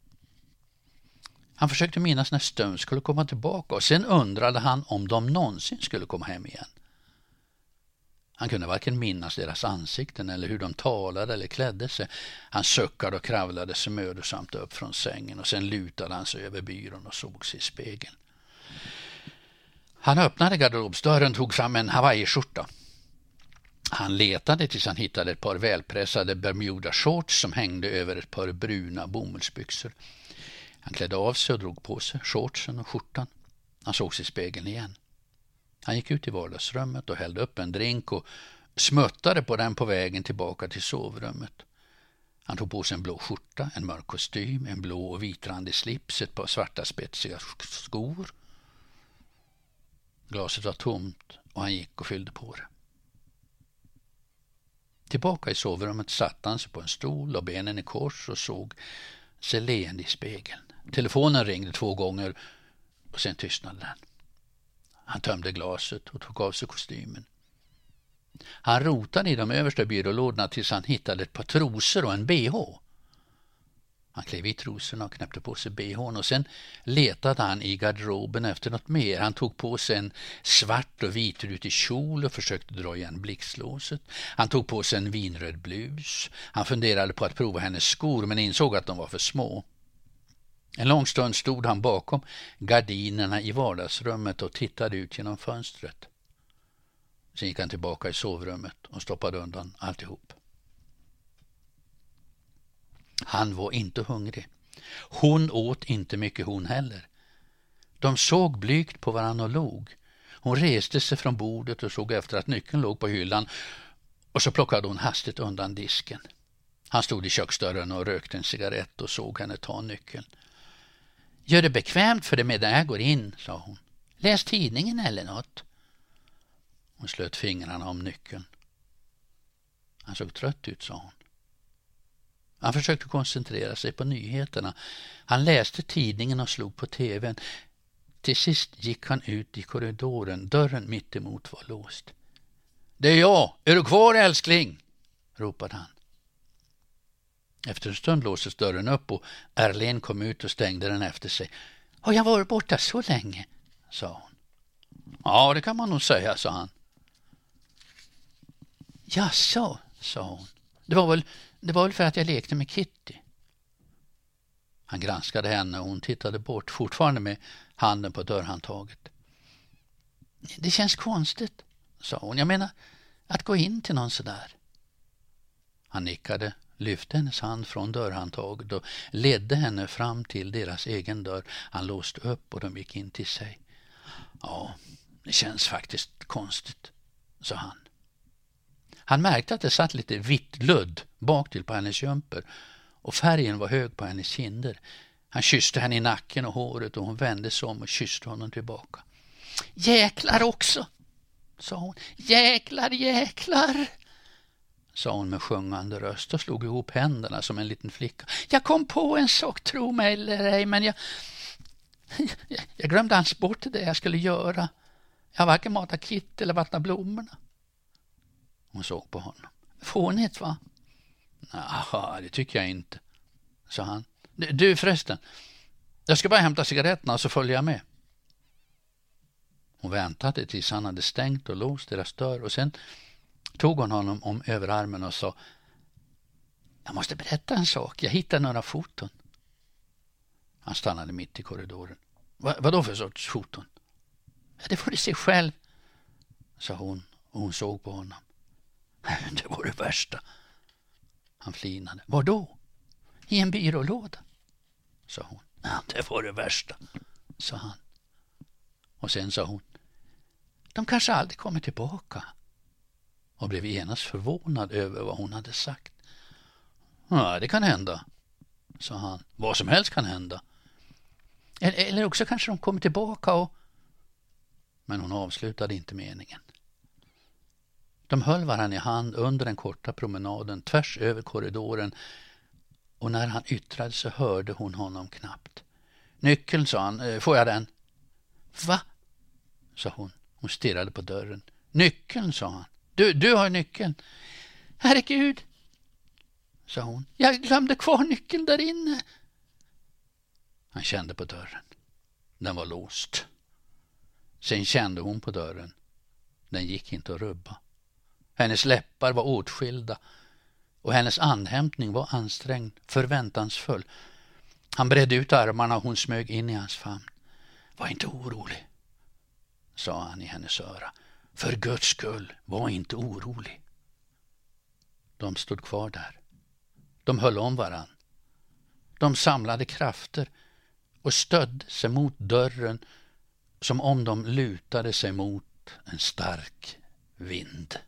F: Han försökte minnas när Stones skulle komma tillbaka och sen undrade han om de någonsin skulle komma hem igen. Han kunde varken minnas deras ansikten eller hur de talade eller klädde sig. Han suckade och kravlade sig mödosamt upp från sängen och sen lutade han sig över byrån och såg sig i spegeln. Han öppnade garderobsdörren och tog fram en Hawaii-skjorta. Han letade tills han hittade ett par välpressade Bermuda-shorts som hängde över ett par bruna bomullsbyxor. Han klädde av sig och drog på sig shortsen och skjortan. Han såg sig i spegeln igen. Han gick ut i vardagsrummet och hällde upp en drink och smuttade på den på vägen tillbaka till sovrummet. Han tog på sig en blå skjorta, en mörk kostym, en blå och vitrandig slips, ett par svarta spetsiga skor. Glaset var tomt och han gick och fyllde på det. Tillbaka i sovrummet satt han sig på en stol och benen i kors och såg sig leende i spegeln. Telefonen ringde två gånger och sen tystnade den. Han tömde glaset och tog av sig kostymen. Han rotade i de översta byrålådorna tills han hittade ett par trosor och en B H. Han klev i trosorna och knäppte på sig B H:n och sen letade han i garderoben efter något mer. Han tog på sig en svart och vitrutig kjol och försökte dra igen blixtlåset. Han tog på sig en vinröd blus. Han funderade på att prova hennes skor men insåg att de var för små. En lång stund stod han bakom gardinerna i vardagsrummet och tittade ut genom fönstret. Sen gick han tillbaka i sovrummet och stoppade undan alltihop. Han var inte hungrig. Hon åt inte mycket hon heller. De såg blygt på varann och log. Hon reste sig från bordet och såg efter att nyckeln låg på hyllan och så plockade hon hastigt undan disken. Han stod i köksdörren och rökte en cigarett och såg henne ta nyckeln. Gör det bekvämt för dig medan jag går in, sa hon. Läs tidningen eller något. Hon slöt fingrarna om nyckeln. Han såg trött ut, sa hon. Han försökte koncentrera sig på nyheterna. Han läste tidningen och slog på tvn. Till sist gick han ut i korridoren. Dörren mitt emot var låst. Det är jag! Är du kvar, älskling? Ropade han. Efter en stund låstes dörren upp och Arlene kom ut och stängde den efter sig. Har jag varit borta så länge? Sa hon. Ja, det kan man nog säga, sa han. Ja, så, sa hon. Det var väl, det var väl för att jag lekte med Kitty. Han granskade henne och hon tittade bort, fortfarande med handen på dörrhandtaget. Det känns konstigt, sa hon. Jag menar, att gå in till någon sådär. Han nickade, lyfte hennes hand från dörrhandtaget och ledde henne fram till deras egen dörr. Han låste upp och de gick in till sig. Ja, det känns faktiskt konstigt, sa han. Han märkte att det satt lite vitt ludd bak till på hennes jumper och färgen var hög på hennes kinder. Han kysste henne i nacken och håret och hon vände sig om och kysste honom tillbaka. Jäklar också, sa hon. Jäklar, jäklar, sa hon med sjungande röst och slog ihop händerna som en liten flicka. Jag kom på en sak, tro mig eller ej, men jag, jag glömde alls bort det jag skulle göra. Jag varken matar Kit eller vattnar blommorna. Hon såg på honom. Fånigt, va? Jaha, det tycker jag inte, sa han. Du förresten, jag ska bara hämta cigaretterna och så följer jag med. Hon väntade tills han hade stängt och låst deras dörr och sen tog hon honom om överarmen och sa: jag måste berätta en sak, jag hittade några foton. Han stannade mitt i korridoren. Va, vad då för sorts foton? Ja, det får du se själv, sa hon och hon såg på honom. Det var det värsta. Han flinade. Var då? I en byrålåda, sa hon. Ja, det var det värsta, sa han. Och sen sa hon: de kanske aldrig kommer tillbaka. Och blev genast förvånad över vad hon hade sagt. Ja, det kan hända, sa han. Vad som helst kan hända. Eller, eller också kanske de kommer tillbaka och... Men hon avslutade inte meningen. De höll varandra i hand under den korta promenaden tvärs över korridoren och när han yttrade så hörde hon honom knappt. Nyckeln, sa han. Får jag den? Va? Sa hon. Hon stirrade på dörren. Nyckeln, sa han. Du, du har nyckeln. Herregud, sa hon. Jag glömde kvar nyckeln där inne. Han kände på dörren. Den var låst. Sen kände hon på dörren. Den gick inte att rubba. Hennes läppar var åtskilda och hennes andhämtning var ansträngd, förväntansfull. Han bredde ut armarna och hon smög in i hans famn. Var inte orolig, sa han i hennes öra. För Guds skull, var inte orolig. De stod kvar där. De höll om varann. De samlade krafter och stödde sig mot dörren som om de lutade sig mot en stark vind.